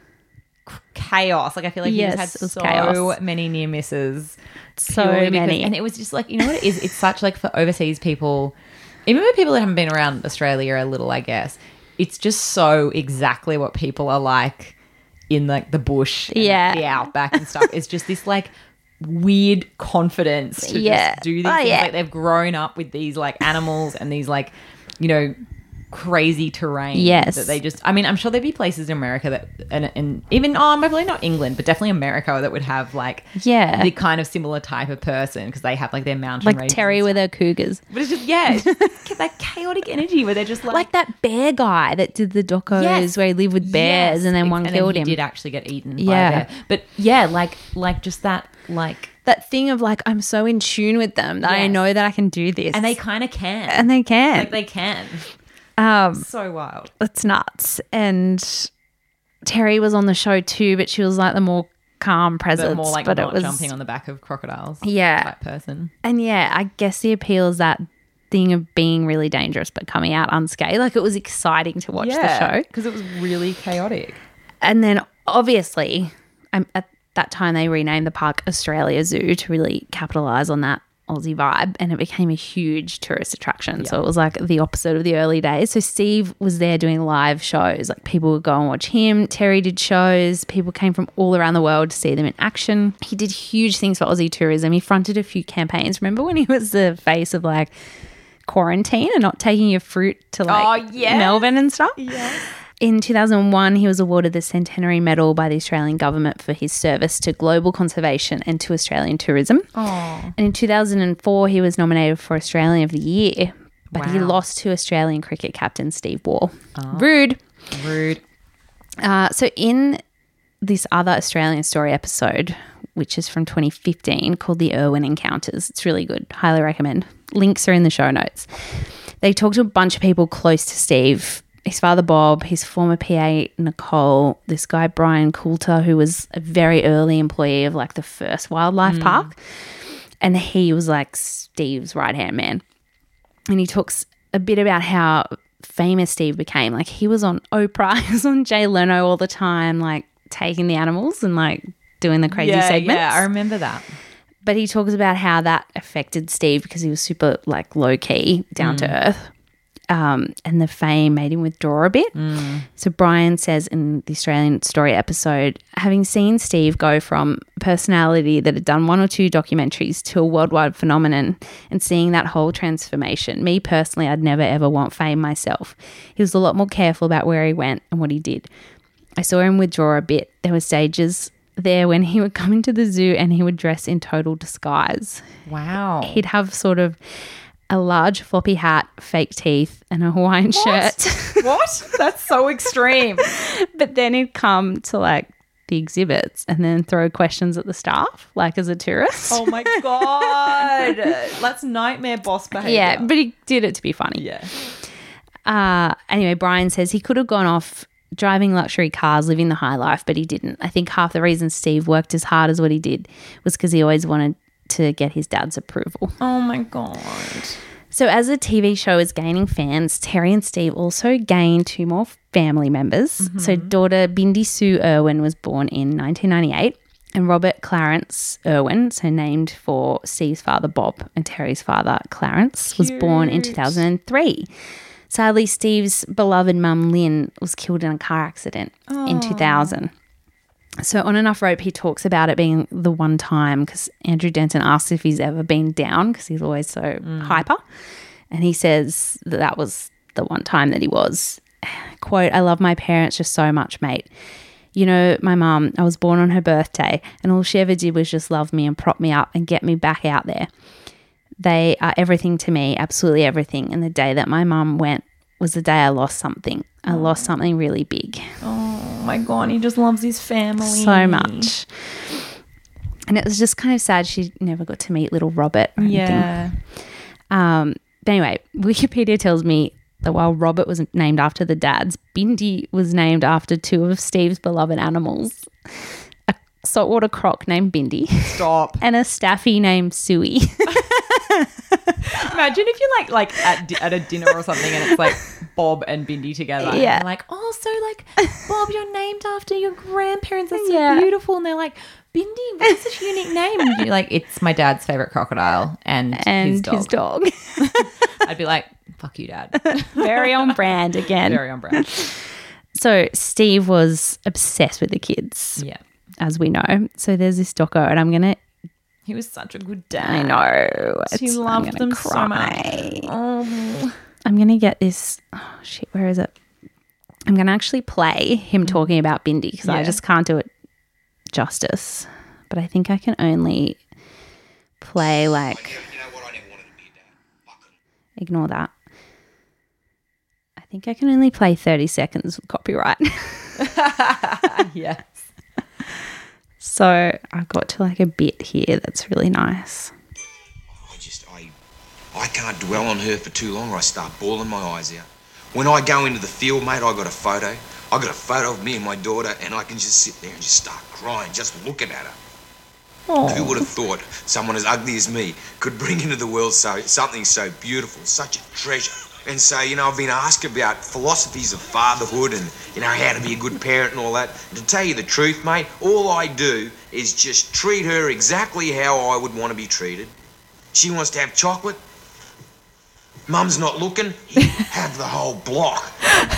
chaos. Like I feel like Yes, he it just was had so chaos. many near misses. So purely because- many. and it was just like, you know what it is? It's such like for overseas people, even for people that haven't been around Australia a little, I guess, it's just so exactly what people are like in like the bush and Yeah. the outback and stuff. It's just this like weird confidence to Yeah. just do these Oh, things. yeah. Like they've grown up with these like animals and these like, you know, crazy terrain. Yes. That they just, I mean, I'm sure there'd be places in America that, and, and even, oh, probably not England, but definitely America that would have like Yeah. the kind of similar type of person because they have like their mountain Like ranges Terry and with stuff. her cougars. But it's just, yeah, it's just that chaotic energy where they're just like, Like that bear guy that did the docos Yes. where he lived with bears Yes. and then one and killed then him. he did actually get eaten Yeah. by a bear. But yeah, like, like just that, like, That thing of like, I'm so in tune with them that I Yes. know that I can do this. and they kind of can. and they can. like, they can. um, So wild. it's nuts. And Terry was on the show too, but she was like the more calm presence. But more like but not it was, jumping on the back of crocodiles. Yeah. Type person. And yeah, I guess the appeal is that thing of being really dangerous but coming out unscathed. Like it was exciting to watch the show. because it was really chaotic. And then obviously, um, at that time they renamed the park Australia Zoo to really capitalise on that Aussie vibe, and it became a huge tourist attraction. So it was like the opposite of the early days. So Steve was there doing live shows. Like people would go and watch him. Terry did shows. People came from all around the world to see them in action. He did huge things for Aussie tourism. He fronted a few campaigns. Remember when he was the face of like quarantine and not taking your fruit to like Oh, yes. Melbourne and stuff? Yeah. In two thousand one, he was awarded the Centenary Medal by the Australian government for his service to global conservation and to Australian tourism. Oh. And in two thousand four, he was nominated for Australian of the Year, but he Wow. lost to Australian cricket captain Steve Waugh. Rude. Rude. Uh, so in this other Australian story episode, which is from twenty fifteen, called The Irwin Encounters, it's really good. Highly recommend. Links are in the show notes. They talked to a bunch of people close to Steve. His father, Bob, his former P A, Nicole, this guy, Brian Coulter, who was a very early employee of like the first wildlife park. And he was like Steve's right-hand man. And he talks a bit about how famous Steve became. Like he was on Oprah, he was on Jay Leno all the time, like taking the animals and like doing the crazy yeah, segments. Yeah, I remember that. But he talks about how that affected Steve because he was super like low-key, down to earth. Um, and the fame made him withdraw a bit. So Brian says in the Australian Story episode, having seen Steve go from a personality that had done one or two documentaries to a worldwide phenomenon and seeing that whole transformation, me personally, I'd never ever want fame myself. He was a lot more careful about where he went and what he did. I saw him withdraw a bit. There were stages there when he would come into the zoo and he would dress in total disguise. Wow. He'd have sort of a large floppy hat, fake teeth, and a Hawaiian shirt. What? That's so extreme. But then he'd come to like the exhibits and then throw questions at the staff, like as a tourist. Oh my God. That's nightmare boss behavior. Yeah, but he did it to be funny. Yeah. Uh, anyway, Brian says he could have gone off driving luxury cars, living the high life, but he didn't. I think half the reason Steve worked as hard as what he did was because he always wanted to get his dad's approval. Oh my God. So as the T V show is gaining fans, Terry and Steve also gained two more family members. Mm-hmm. So daughter Bindi Sue Irwin was born in nineteen ninety-eight, and Robert Clarence Irwin, so named for Steve's father Bob and Terry's father Clarence, was born in two thousand three. Sadly, Steve's beloved mum Lynn was killed in a car accident in two thousand. So on Enough Rope, he talks about it being the one time because Andrew Denton asks if he's ever been down because he's always so hyper. And he says that that was the one time that he was. Quote, I love my parents just so much, mate. You know, my mum, I was born on her birthday and all she ever did was just love me and prop me up and get me back out there. They are everything to me, absolutely everything. And the day that my mum went was the day I lost something. I lost something really big. Oh my God. He just loves his family. So much. And it was just kind of sad she never got to meet little Robert or anything. Yeah. Um, but anyway, Wikipedia tells me that while Robert was named after the dads, Bindi was named after two of Steve's beloved animals. A saltwater croc named Bindi Stop. and a staffy named Suey. Imagine if you're like like at di- at a dinner or something and it's like Bob and Bindi together. And Yeah. you're like, oh, so like Bob, you're named after your grandparents. That's so Yeah. beautiful. And they're like, Bindi, what's such a unique name? And you're like, it's my dad's favorite crocodile and, and his dog. his dog. I'd be like, fuck you, Dad. Very on brand again. Very on brand. So Steve was obsessed with the kids, Yeah. as we know. So there's this doco, and I'm going to He was such a good dad. I know. He It's- I'm loved gonna them so cry. much. Oh. I'm going to get this. Oh, shit, where is it? I'm going to actually play him talking about Bindi because I Yeah. just can't do it justice. But I think I can only play like. You know what? I never wanted to be a dad. Fucking. Ignore that. I think I can only play thirty seconds with copyright. Yes. So I've got to like a bit here that's really nice. I just, I, I can't dwell on her for too long or I start bawling my eyes out. When I go into the field, mate, I got a photo. I got a photo of me and my daughter, and I can just sit there and just start crying just looking at her. Who would have thought someone as ugly as me could bring into the world so something so beautiful, such a treasure? And so, you know, I've been asked about philosophies of fatherhood and, you know, how to be a good parent and all that. And to tell you the truth, mate, all I do is just treat her exactly how I would want to be treated. She wants to have chocolate. Mum's not looking. Have the whole block.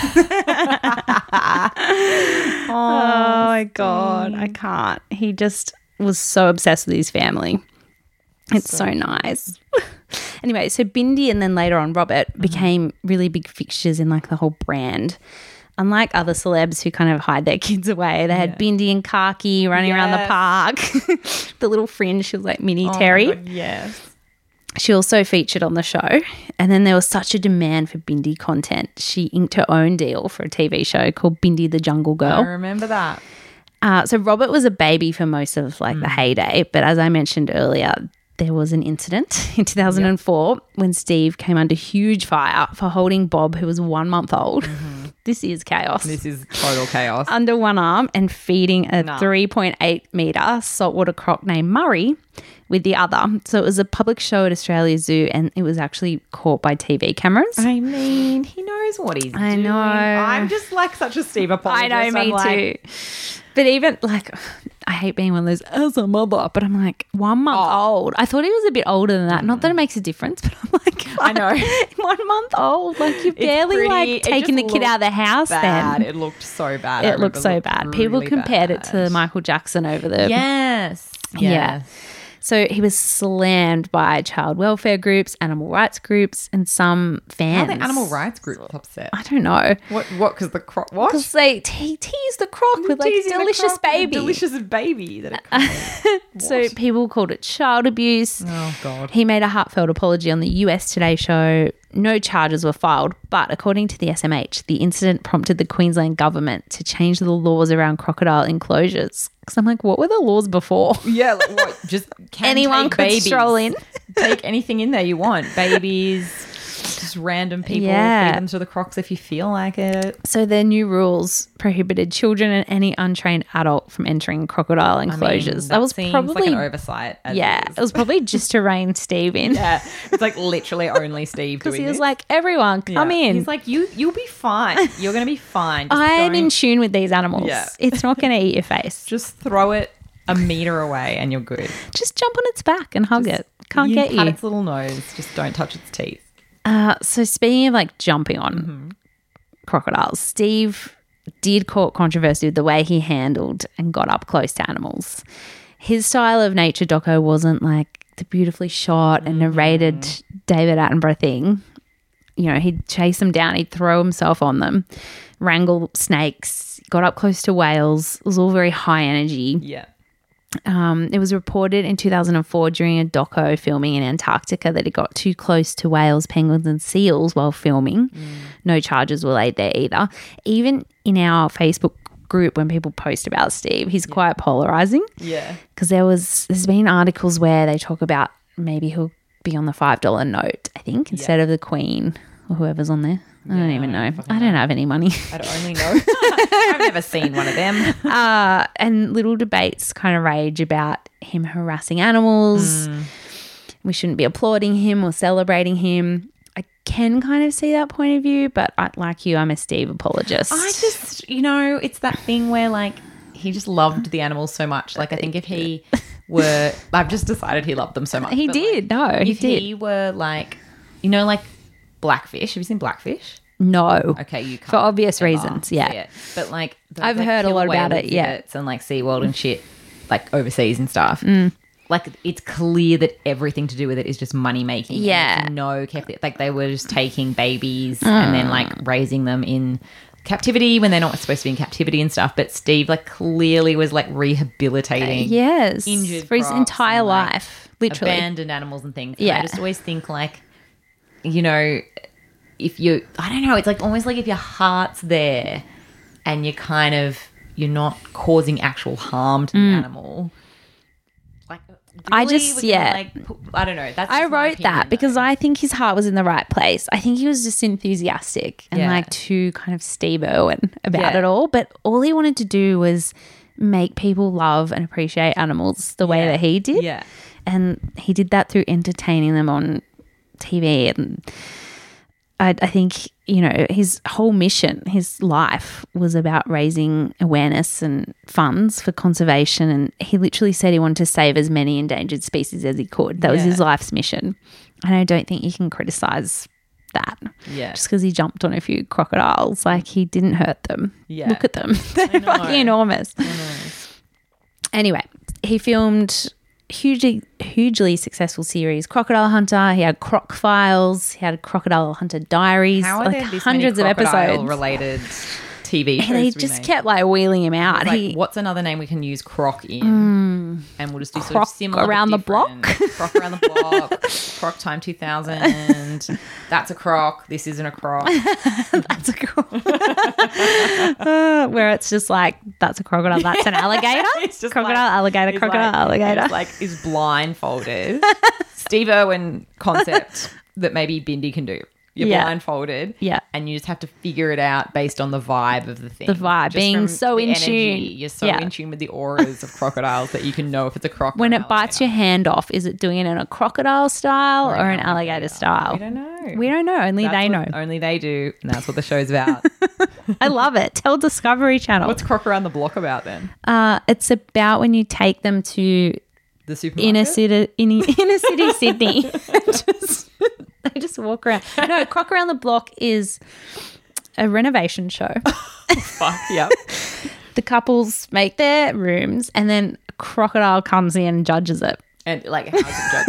Oh my God, I can't. He just was so obsessed with his family. It's so, nice. Anyway, so Bindi and then later on Robert became really big fixtures in like the whole brand. Unlike other celebs who kind of hide their kids away, they had Bindi and Khaki running around the Yes. park. The little fringe, she was like mini Oh my Terry. God, yes. She also featured on the show. And then there was such a demand for Bindi content. She inked her own deal for a T V show called Bindi the Jungle I Girl. remember that. Uh, so Robert was a baby for most of like the heyday. But as I mentioned earlier, there was an incident in two thousand four when Steve came under huge fire for holding Bob, who was one month old. This is chaos. This is total chaos. Under one arm and feeding a Nah. three point eight metre saltwater croc named Murray with the other. So it was a public show at Australia Zoo and it was actually caught by T V cameras. I mean, he knows what he's I doing. know. I'm just like such a Steve apologist. I know, me I'm like, too. But even like, I hate being one of those as a mother, but I'm like, one month Oh. old. I thought he was a bit older than that. Not that it makes a difference, but I'm like, I know. one month old. Like you've It's barely pretty- like it taken the just kid out of the house bad. then. It looked so bad. I It remember looked so looked bad. People really compared it to bad. Michael Jackson over the Yes. Yeah. Yes. So he was slammed by child welfare groups, animal rights groups, and some How fans. are the animal rights group upset? I don't know. What? What? Because the croc. What? Because they te- tease the croc with like Teasing the delicious croc with a baby. delicious baby. That it So people called it child abuse. oh God. He made a heartfelt apology on the U S Today show. No charges were filed, but according to the S M H, the incident prompted the Queensland government to change the laws around crocodile enclosures. Because I'm like, what were the laws before? Yeah. Like, what? Just can Anyone take could babies. stroll in. Take anything in there you want. Babies. Just random people. Yeah. Feed them to the crocs if you feel like it. So their new rules prohibited children and any untrained adult from entering crocodile enclosures. that was seems probably like an oversight. as yeah, is. it was probably just to rein Steve in. Yeah, it's like literally only Steve Because doing he was this. like, everyone, come Yeah. in. He's like, you, you'll be fine. You're gonna be fine. Just I'm in don't- tune with these animals. Yeah. It's not going to eat your face. Just throw it a meter away, and you're good. Just jump on its back and hug it. Can't you get pat you. its little nose. Just don't touch its teeth. Uh, so speaking of like jumping on Mm-hmm. crocodiles, Steve did cause controversy with the way he handled and got up close to animals. His style of nature doco wasn't like the beautifully shot and narrated Mm-hmm. David Attenborough thing. You know, he'd chase them down, he'd throw himself on them, wrangle snakes, got up close to whales. It was all very high energy. Yeah. Um, it was reported in two thousand four during a doco filming in Antarctica that he got too close to whales, penguins and seals while filming. No charges were laid there either. Even in our Facebook group, when people post about Steve, he's quite polarizing Yeah. because there was there's been articles where they talk about maybe he'll be on the five dollar note, I think, instead of the Queen or whoever's on there. I don't even know. I don't have any money. I don't only know. I've never seen one of them. Uh, and little debates kind of rage about him harassing animals. Mm. We shouldn't be applauding him or celebrating him. I can kind of see that point of view, but I, like you, I'm a Steve apologist. I just, you know, it's that thing where like he just loved the animals so much. Like I think if he were, I've just decided he loved them so much. He But, did. like, No, he if did. he were like, you know, like Blackfish. Have you seen Blackfish? No. Okay, you can't For obvious ever reasons, see yeah. it. But like, those, I've like, heard a killer lot about whale it, yeah. exhibits and like SeaWorld and shit, like overseas and stuff. Mm. like it's clear that everything to do with it is just money making. Yeah. No, kept like they were just taking babies and then like raising them in captivity when they're not supposed to be in captivity and stuff. But Steve like clearly was like rehabilitating Yes. injured For his crocs entire and, like, life. Literally. abandoned animals and things. And Yeah. I just always think like, you know, if you, I don't know, it's like almost like if your heart's there and you're kind of, you're not causing actual harm to the animal. Like, I really, just- we're gonna, yeah. like, pu- I don't know. That's I just my wrote opinion, that because though. I think his heart was in the right place. I think he was just enthusiastic and Yeah. like too kind of Steve Irwin about Yeah. it all. But all he wanted to do was make people love and appreciate animals the way Yeah. that he did. Yeah. And he did that through entertaining them on T V. And I, I think, you know, his whole mission, his life was about raising awareness and funds for conservation. And he literally said he wanted to save as many endangered species as he could. That was Yeah. his life's mission. And I don't think you can criticize that. Yeah. Just because he jumped on a few crocodiles, like he didn't hurt them. Yeah. Look at them. They're know. fucking enormous. Anyway, he filmed hugely hugely successful series Crocodile Hunter. He had Croc Files. He had Crocodile Hunter Diaries. How are like there this hundreds of many crocodile episodes. related T V shows? And they to be just made? kept like wheeling him out. Like, he what's another name we can use Croc in? And we'll just do sort Croc of similar but around the different. block? Croc around the block. Croc time two thousand. That's a croc. This isn't a croc. that's a croc. Uh, where it's just like that's a crocodile, that's an alligator. It's just crocodile, like- alligator, it's crocodile, like, alligator. It's like is blindfolded. Steve Irwin concept that maybe Bindi can do. You're Yeah. blindfolded. Yeah. And you just have to figure it out based on the vibe of the thing. The vibe, Just being from so the in energy. tune. You're so Yeah. in tune with the auras of crocodiles that you can know if it's a croc. When or it an bites your alligator. hand off, is it doing it in a crocodile style or, an alligator style? We don't know. We don't know. Only That's they know. what Only they do. And that's what the show's about. I love it. Tell Discovery Channel. What's Croc Around the Block about then? Uh, it's about when you take them to The supermarket? inner city, in, inner city Sydney. just, they just walk around. No, Croc Around the Block is a renovation show. Fuck, yep. The couples make their rooms and then a crocodile comes in and judges it. And like, how's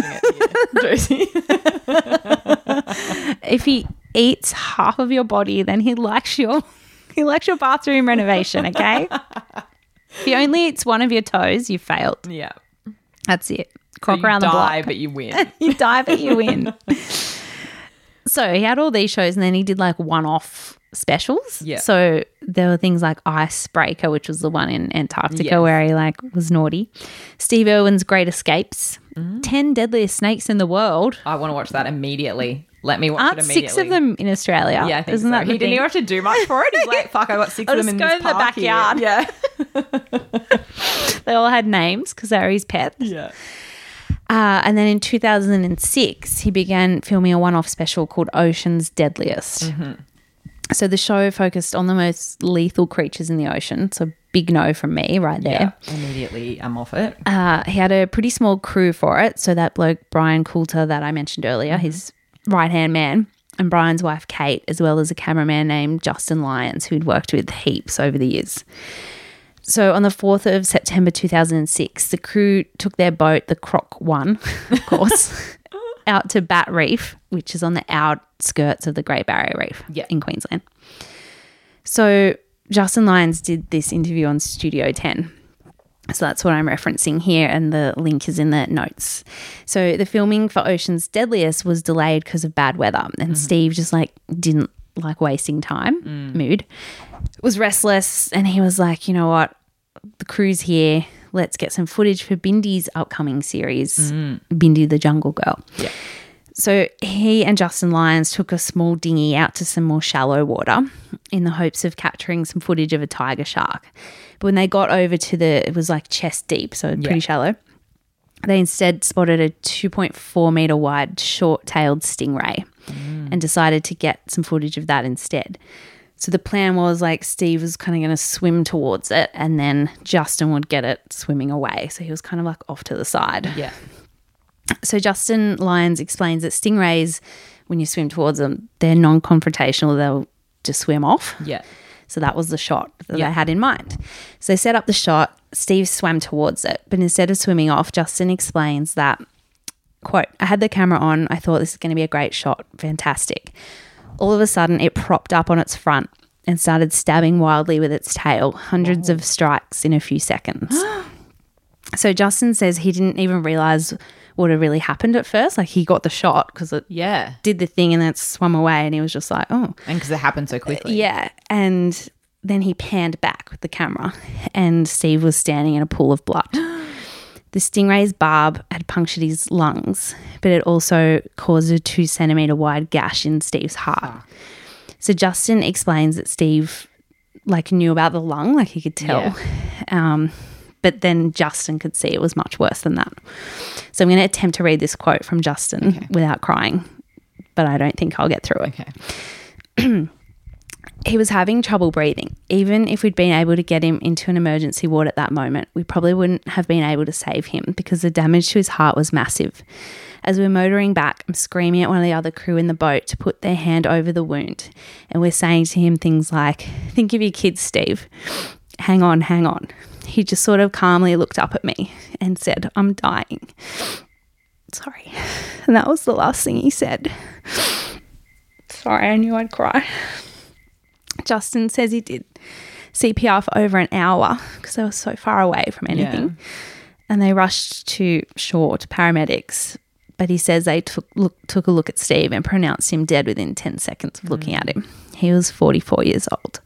it judging it here, Josie? If he eats half of your body, then he likes your he likes your bathroom renovation, okay? If he only eats one of your toes, you failed. Yeah. That's it. So Croc you around the die, block. but you win. You die, but you win. So he had all these shows and then he did like one-off specials. Yeah. So there were things like Icebreaker, which was the one in Antarctica Yes. where he like was naughty. Steve Irwin's Great Escapes. Mm-hmm. ten Deadliest Snakes in the World. I want to watch that immediately. Let me watch Aren't it immediately. six of them in Australia? Yeah, I think Isn't so. that the He didn't thing? even have to do much for it. He's like, fuck, I got six I'll of them just in go this to the park here. backyard. Yeah. They all had names because they were his pets. Yeah. Uh, and then in two thousand six, he began filming a one-off special called Ocean's Deadliest. Mm-hmm. So the show focused on the most lethal creatures in the ocean. So big no from me right there. Yeah. Immediately, I'm off it. Uh, he had a pretty small crew for it. So that bloke, Brian Coulter, that I mentioned earlier, Mm-hmm. his right-hand man, and Brian's wife, Kate, as well as a cameraman named Justin Lyons, who'd worked with heaps over the years. So on the fourth of September two thousand six, the crew took their boat, the Croc One, of course, out to Bat Reef, which is on the outskirts of the Great Barrier Reef Yeah. in Queensland. So Justin Lyons did this interview on Studio ten. So that's what I'm referencing here, and the link is in the notes. So the filming for Ocean's Deadliest was delayed because of bad weather, and Steve just like didn't like wasting time, mood, was restless, and he was like, you know what, the crew's here, let's get some footage for Bindi's upcoming series, Bindi the Jungle Girl. Yeah. So he and Justin Lyons took a small dinghy out to some more shallow water in the hopes of capturing some footage of a tiger shark. But when they got over to the, it was like chest deep, so pretty Yeah. shallow, they instead spotted a two point four metre wide short-tailed stingray and decided to get some footage of that instead. So the plan was like Steve was kind of going to swim towards it and then Justin would get it swimming away. So he was kind of like off to the side. Yeah. So Justin Lyons explains that stingrays, when you swim towards them, they're non-confrontational. They'll just swim off. Yeah. So that was the shot that Yeah. they had in mind. So they set up the shot. Steve swam towards it, but instead of swimming off, Justin explains that, quote, I had the camera on. I thought this is going to be a great shot. Fantastic. All of a sudden, it propped up on its front and started stabbing wildly with its tail, hundreds of strikes in a few seconds. So Justin says he didn't even realize what had really happened at first. Like, he got the shot because it Yeah. did the thing and then it swam away, and he was just like, oh. And because it happened so quickly. Yeah. And then he panned back with the camera and Steve was standing in a pool of blood. The stingray's barb had punctured his lungs, but it also caused a two centimetre wide gash in Steve's heart. So Justin explains that Steve like knew about the lung, like he could tell. Um, but then Justin could see it was much worse than that. So I'm going to attempt to read this quote from Justin Okay. without crying, but I don't think I'll get through it. Okay. He was having trouble breathing. Even if we'd been able to get him into an emergency ward at that moment, we probably wouldn't have been able to save him because the damage to his heart was massive. As we're motoring back, I'm screaming at one of the other crew in the boat to put their hand over the wound. And we're saying to him things like, think of your kids, Steve. Hang on, hang on. He just sort of calmly looked up at me and said, I'm dying. Sorry. And that was the last thing he said. Sorry, I knew I'd cry. Justin says he did C P R for over an hour because they were so far away from anything. Yeah. And they rushed to shore to paramedics. But he says they took look, took a look at Steve and pronounced him dead within ten seconds of looking at him. He was forty-four years old.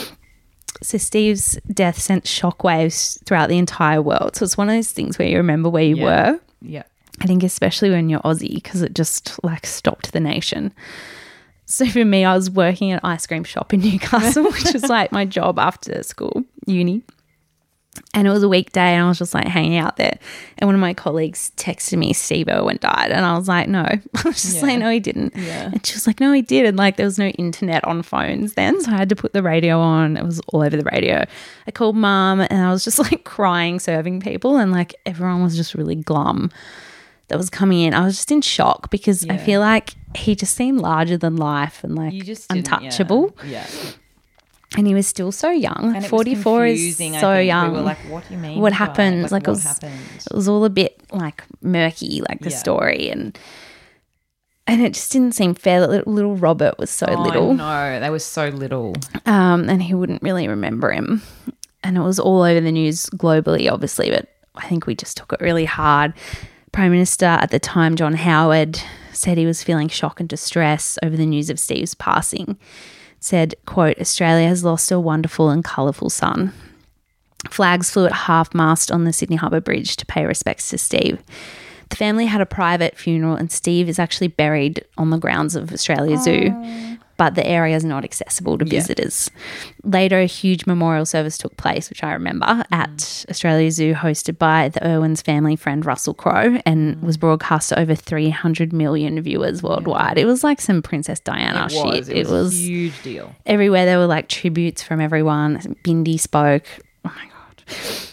So Steve's death sent shockwaves throughout the entire world. So it's one of those things where you remember where you Yeah. were. Yeah. I think especially when you're Aussie, because it just like stopped the nation. So for me, I was working at an ice cream shop in Newcastle, which was like my job after school, uni. And it was a weekday and I was just like hanging out there. And one of my colleagues texted me, Steve Irwin died. And I was like, no. I was just Yeah. like, no, he didn't. Yeah. And she was like, no, he did. And like there was no internet on phones then. So I had to put the radio on. It was all over the radio. I called mum and I was just like crying, serving people. And like everyone was just really glum that was coming in. I was just in shock because I Yeah. feel like he just seemed larger than life and like You just didn't- untouchable. Yeah. And he was still so young. And it forty-four was is confusing, I so think. young. We were like, what do you mean? What he died? happened? Like, Like, it what was- happened? It was all a bit like murky, like the Yeah. story, and and it just didn't seem fair that little, little Robert was so Oh, little, no, they were so little. um, and he wouldn't really remember him. And it was all over the news globally, obviously, but I think we just took it really hard. Prime Minister at the time, John Howard, said he was feeling shock and distress over the news of Steve's passing. Said, quote, Australia has lost a wonderful and colourful son. Flags flew at half-mast on the Sydney Harbour Bridge to pay respects to Steve. The family had a private funeral and Steve is actually buried on the grounds of Australia Zoo, but the area is not accessible to Yeah. visitors. Later, a huge memorial service took place, which I remember, at Australia Zoo, hosted by the Irwins family friend Russell Crowe, and was broadcast to over three hundred million viewers worldwide. It was like some Princess Diana It shit. was. It was, a huge deal. Everywhere there were like tributes from everyone. Bindi spoke. Oh my God.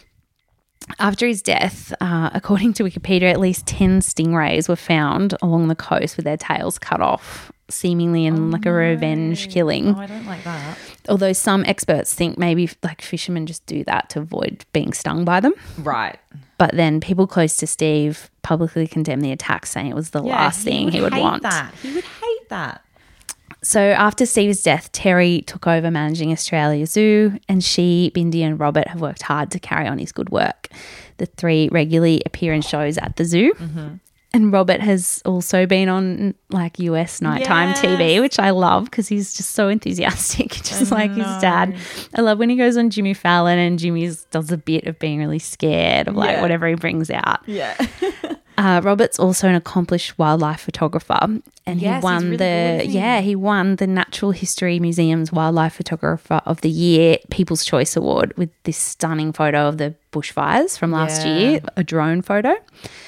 After his death, uh, according to Wikipedia, at least ten stingrays were found along the coast with their tails cut off, seemingly in like a revenge killing. Oh, I don't like that. Although some experts think maybe like fishermen just do that to avoid being stung by them. Right. But then people close to Steve publicly condemned the attack, saying it was the last thing he would hate want. That. He would hate that. So after Steve's death, Terry took over managing Australia Zoo, and she, Bindi and Robert have worked hard to carry on his good work. The three regularly appear in shows at the zoo. Mm-hmm. And Robert has also been on like U S nighttime T V, Yes. which I love because he's just so enthusiastic, just I like his know. dad. I love when he goes on Jimmy Fallon and Jimmy does a bit of being really scared of like Yeah. whatever he brings out. Yeah. Uh, Robert's also an accomplished wildlife photographer, and Yes, he he's won really the good, isn't he? yeah he won the Natural History Museum's Wildlife Photographer of the Year People's Choice Award with this stunning photo of the bushfires from last Yeah. year, a drone photo.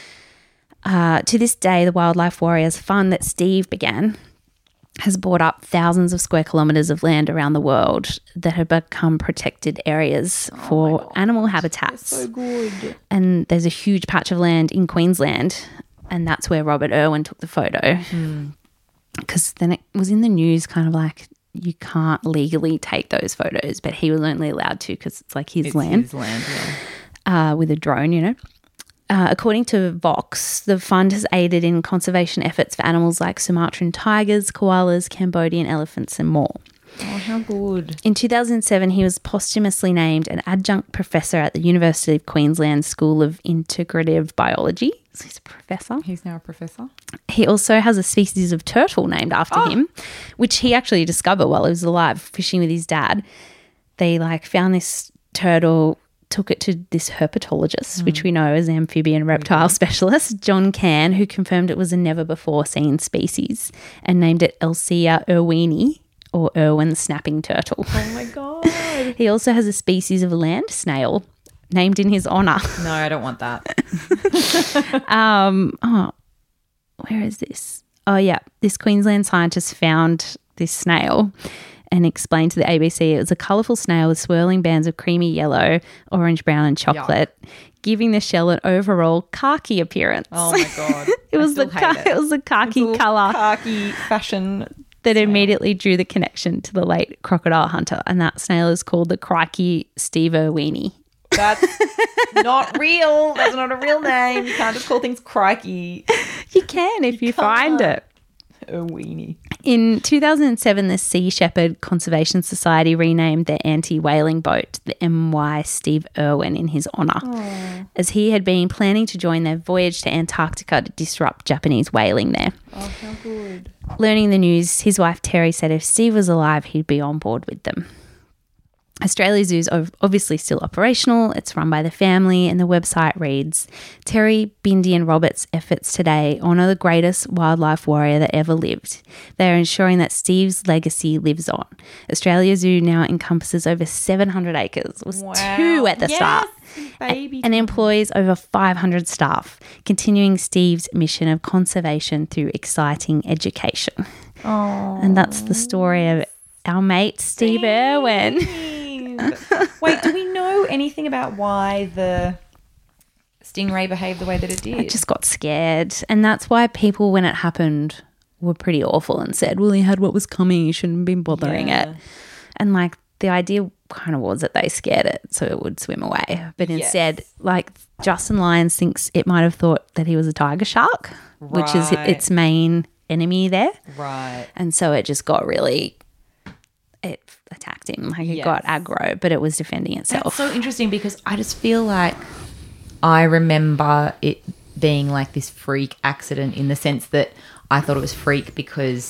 Uh, to this day, the Wildlife Warriors Fund that Steve began has bought up thousands of square kilometres of land around the world that have become protected areas for animal habitats. So good. And there's a huge patch of land in Queensland, and that's where Robert Irwin took the photo. Because then it was in the news kind of like you can't legally take those photos, but he was only allowed to because it's like his It's land. his land, yeah. Uh, with a drone, you know. Uh, according to Vox, the fund has aided in conservation efforts for animals like Sumatran tigers, koalas, Cambodian elephants, and more. Oh, how good. In two thousand seven, he was posthumously named an adjunct professor at the University of Queensland School of Integrative Biology. So he's a professor. He's now a professor. He also has a species of turtle named after Oh. him, which he actually discovered while he was alive fishing with his dad. They like found this turtle, took it to this herpetologist, which we know is an amphibian reptile specialist, John Cann, who confirmed it was a never before seen species and named it Elsea irwini, or Irwin snapping turtle. Oh, my God. He also has a species of land snail named in his honour. No, I don't want that. Um, oh, where is this? Oh, yeah. This Queensland scientist found this snail and explained to the A B C it was a colourful snail with swirling bands of creamy yellow, orange, brown and chocolate, giving the shell an overall khaki appearance. Oh, my God. It was I the still ca- hate it. was the khaki Little colour Khaki fashion. that immediately drew the connection to the late crocodile hunter, and that snail is called the Crikey Steve Irwini. That's not real. That's not a real name. You can't just call things crikey. You can if you, find can't. it. A weenie. In two thousand seven, the Sea Shepherd Conservation Society renamed their anti-whaling boat the M Y Steve Irwin in his honour, as he had been planning to join their voyage to Antarctica to disrupt Japanese whaling there. Oh, how good. Learning the news, his wife Terry said if Steve was alive, he'd be on board with them. Australia Zoo is obviously still operational. It's run by the family, and the website reads, Terry, Bindi and Robert's efforts today honour the greatest wildlife warrior that ever lived. They are ensuring that Steve's legacy lives on. Australia Zoo now encompasses over seven hundred acres, was Wow. two at the Yes, start, baby. and employs over five hundred staff, continuing Steve's mission of conservation through exciting education. Oh, And that's the story of our mate, Steve Irwin. Wait, do we know anything about why the stingray behaved the way that it did? It just got scared. And that's why people, when it happened, were pretty awful and said, well, he had what was coming. You shouldn't have been bothering Yeah. it. And like the idea kind of was that they scared it so it would swim away. But instead, Yes. like Justin Lyons thinks it might have thought that he was a tiger shark, which is Right. its main enemy there. Right. And so it just got really, it attacked him. Like it Yes. got aggro, but it was defending itself. That's so interesting because I just feel like I remember it being like this freak accident in the sense that I thought it was freak because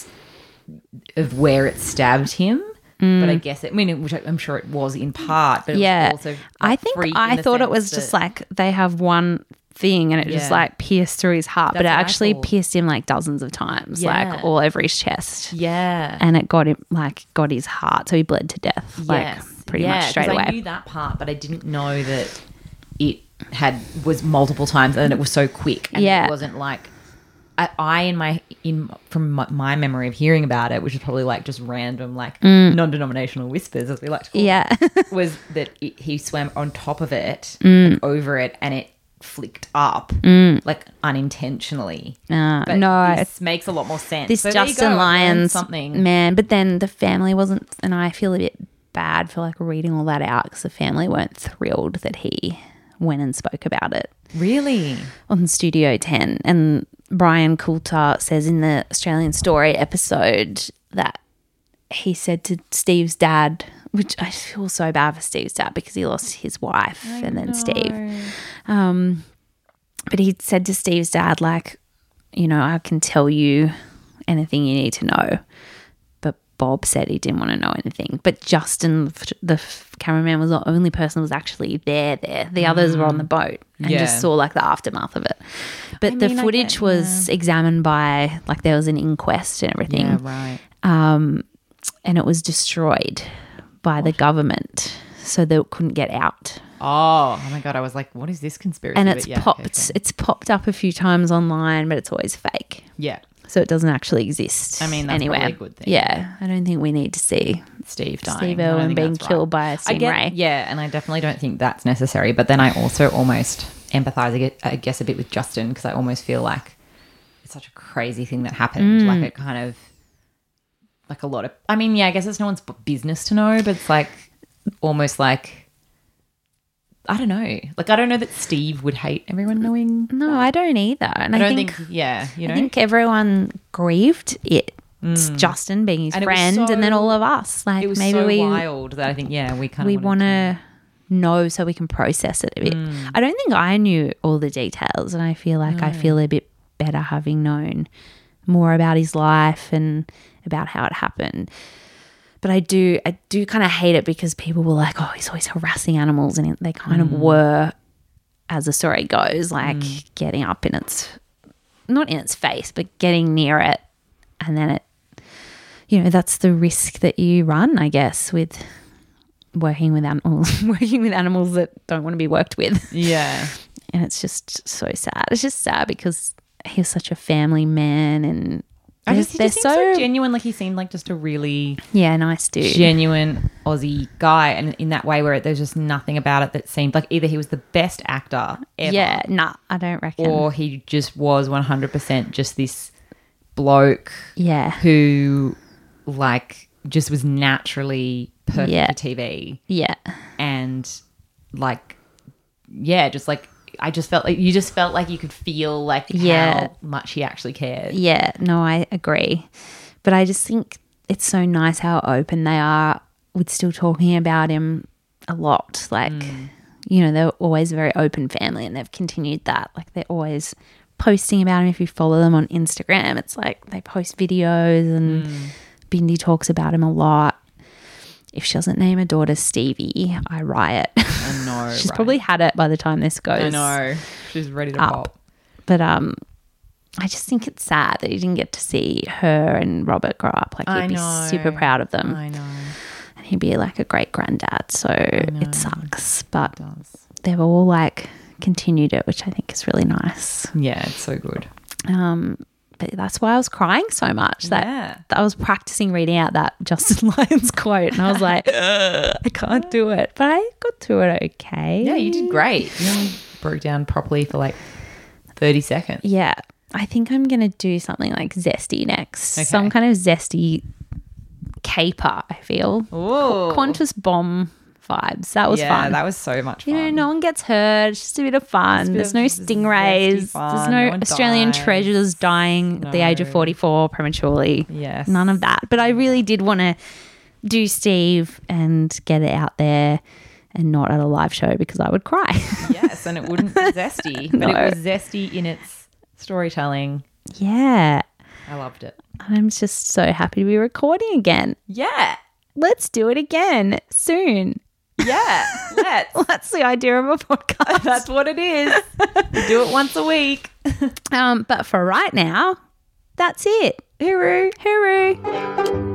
of where it stabbed him. But I guess it, I mean, which I'm sure it was in part, but it yeah. was also like, I think freak in I the thought it sense was just that- like they have one thing and it just Yeah. like pierced through his heart, but it That's what I actually thought. pierced him like dozens of times, Yeah. like all over his chest. yeah. And it got him like got his heart, so he bled to death, like Yes. pretty Yeah, much straight 'cause away. I knew that part, but I didn't know that it had was multiple times and it was so quick. And Yeah. it wasn't like I, I in my in from my, my memory of hearing about it, which is probably like just random, like non-denominational whispers, as we like to call Mm. Yeah. it, was that it, he swam on top of it, Mm. like, over it, and it flicked up, like unintentionally. Uh, But no, this makes a lot more sense. this So there you Justin go, I've learned Lyons something. man, but then the family wasn't, and I feel a bit bad for like reading all that out because the family weren't thrilled that he went and spoke about it Really? on Studio ten. And Brian Coulter says in the Australian Story episode that he said to Steve's dad, which I feel so bad for Steve's dad because he lost his wife and then Steve. Um, but he said to Steve's dad, like, you know, I can tell you anything you need to know. But Bob said he didn't want to know anything. But Justin, the f- cameraman, was the only person who was actually there there. The others were on the boat and Yeah. just saw like the aftermath of it. But I the mean, I footage get- was examined by, like there was an inquest and everything. Yeah, right. Um, and it was destroyed by the government so that it couldn't get out. Oh, oh my god! I was like, "What is this conspiracy?" And But it's yeah, popped okay, fine. it's popped up a few times online, but it's always fake. Yeah, So it doesn't actually exist. I mean, that's anywhere. probably a good thing. Yeah, I don't think we need to see Steve dying. Steve I don't Irwin think being that's killed right. by a I get, stingray. yeah, and I definitely don't think that's necessary. But then I also almost empathise, I get- I guess, a bit with Justin because I almost feel like it's such a crazy thing that happened. Mm. Like it kind of like a lot of, I mean, yeah, I guess it's no one's business to know, but it's like almost like, I don't know. Like, I don't know that Steve would hate everyone knowing. No, I don't either. And I, I don't think, think, yeah, you know. I think everyone grieved it. It's Justin being his And it was friend, so- and then all of us. Like it was maybe so we wild that I think, yeah, we kind of we want to know so we can process it a bit. Mm. I don't think I knew all the details, and I feel like I feel a bit better having known more about his life and about how it happened. But I do, I do kind of hate it because people were like, "Oh, he's always harassing animals," and they kind of were, as the story goes, like getting up in its, not in its face, but getting near it, and then it, you know, that's the risk that you run, I guess, with working with animals, working with animals that don't want to be worked with. Yeah. And it's just so sad. It's just sad because he was such a family man, and I they're, just, he they're just seemed so, genuine. Like he seemed like just a really yeah, nice dude. genuine Aussie guy, and in that way where there's just nothing about it that seemed like either he was the best actor ever, Yeah, nah, I don't reckon. or he just was one hundred percent just this bloke yeah, who like just was naturally perfect Yeah. for T V, yeah, and like yeah, just like I just felt like you just felt like you could feel like Yeah. how much he actually cared. yeah. No, I agree. But I just think it's so nice how open they are with still talking about him a lot. Like, you know, they're always a very open family, and they've continued that. Like, they're always posting about him. If you follow them on Instagram, it's like they post videos, and Bindi talks about him a lot. If she doesn't name her daughter Stevie, I riot. I know. She's right? probably had it by the time this goes I know. She's ready to up. pop. But um, I just think it's sad that you didn't get to see her and Robert grow up. Like, I you'd be know. super proud of them. I know. And he'd be like a great granddad. So it sucks. But It does. they've all like continued it, which I think is really nice. Yeah, it's so good. Um, but that's why I was crying so much. That, Yeah. that I was practicing reading out that Justin Lyons quote, and I was like, "Ugh, I can't do it. But I got through it okay. Yeah, you did great. You only broke down properly for like thirty seconds. Yeah. I think I'm going to do something like zesty next. Okay. Some kind of zesty caper, I feel. Ooh. Qantas bomb vibes. That was yeah, fun. that was so much you fun. know, no one gets hurt. It's just a bit of fun. Just a bit There's of no zesty stingrays. fun. There's no, No one Australian dies. treasures dying at the age of No. forty-four prematurely. Yes. None of that. But I really did want to do Steve and get it out there and not at a live show because I would cry. Yes, and it wouldn't be zesty, but No. it was zesty in its storytelling. Yeah. I loved it. I'm just so happy to be recording again. Yeah. Let's do it again soon. Yeah. Let's. That's the idea of a podcast. That's what it is. You do it once a week. Um, but for right now, that's it. Hooroo. Hooroo.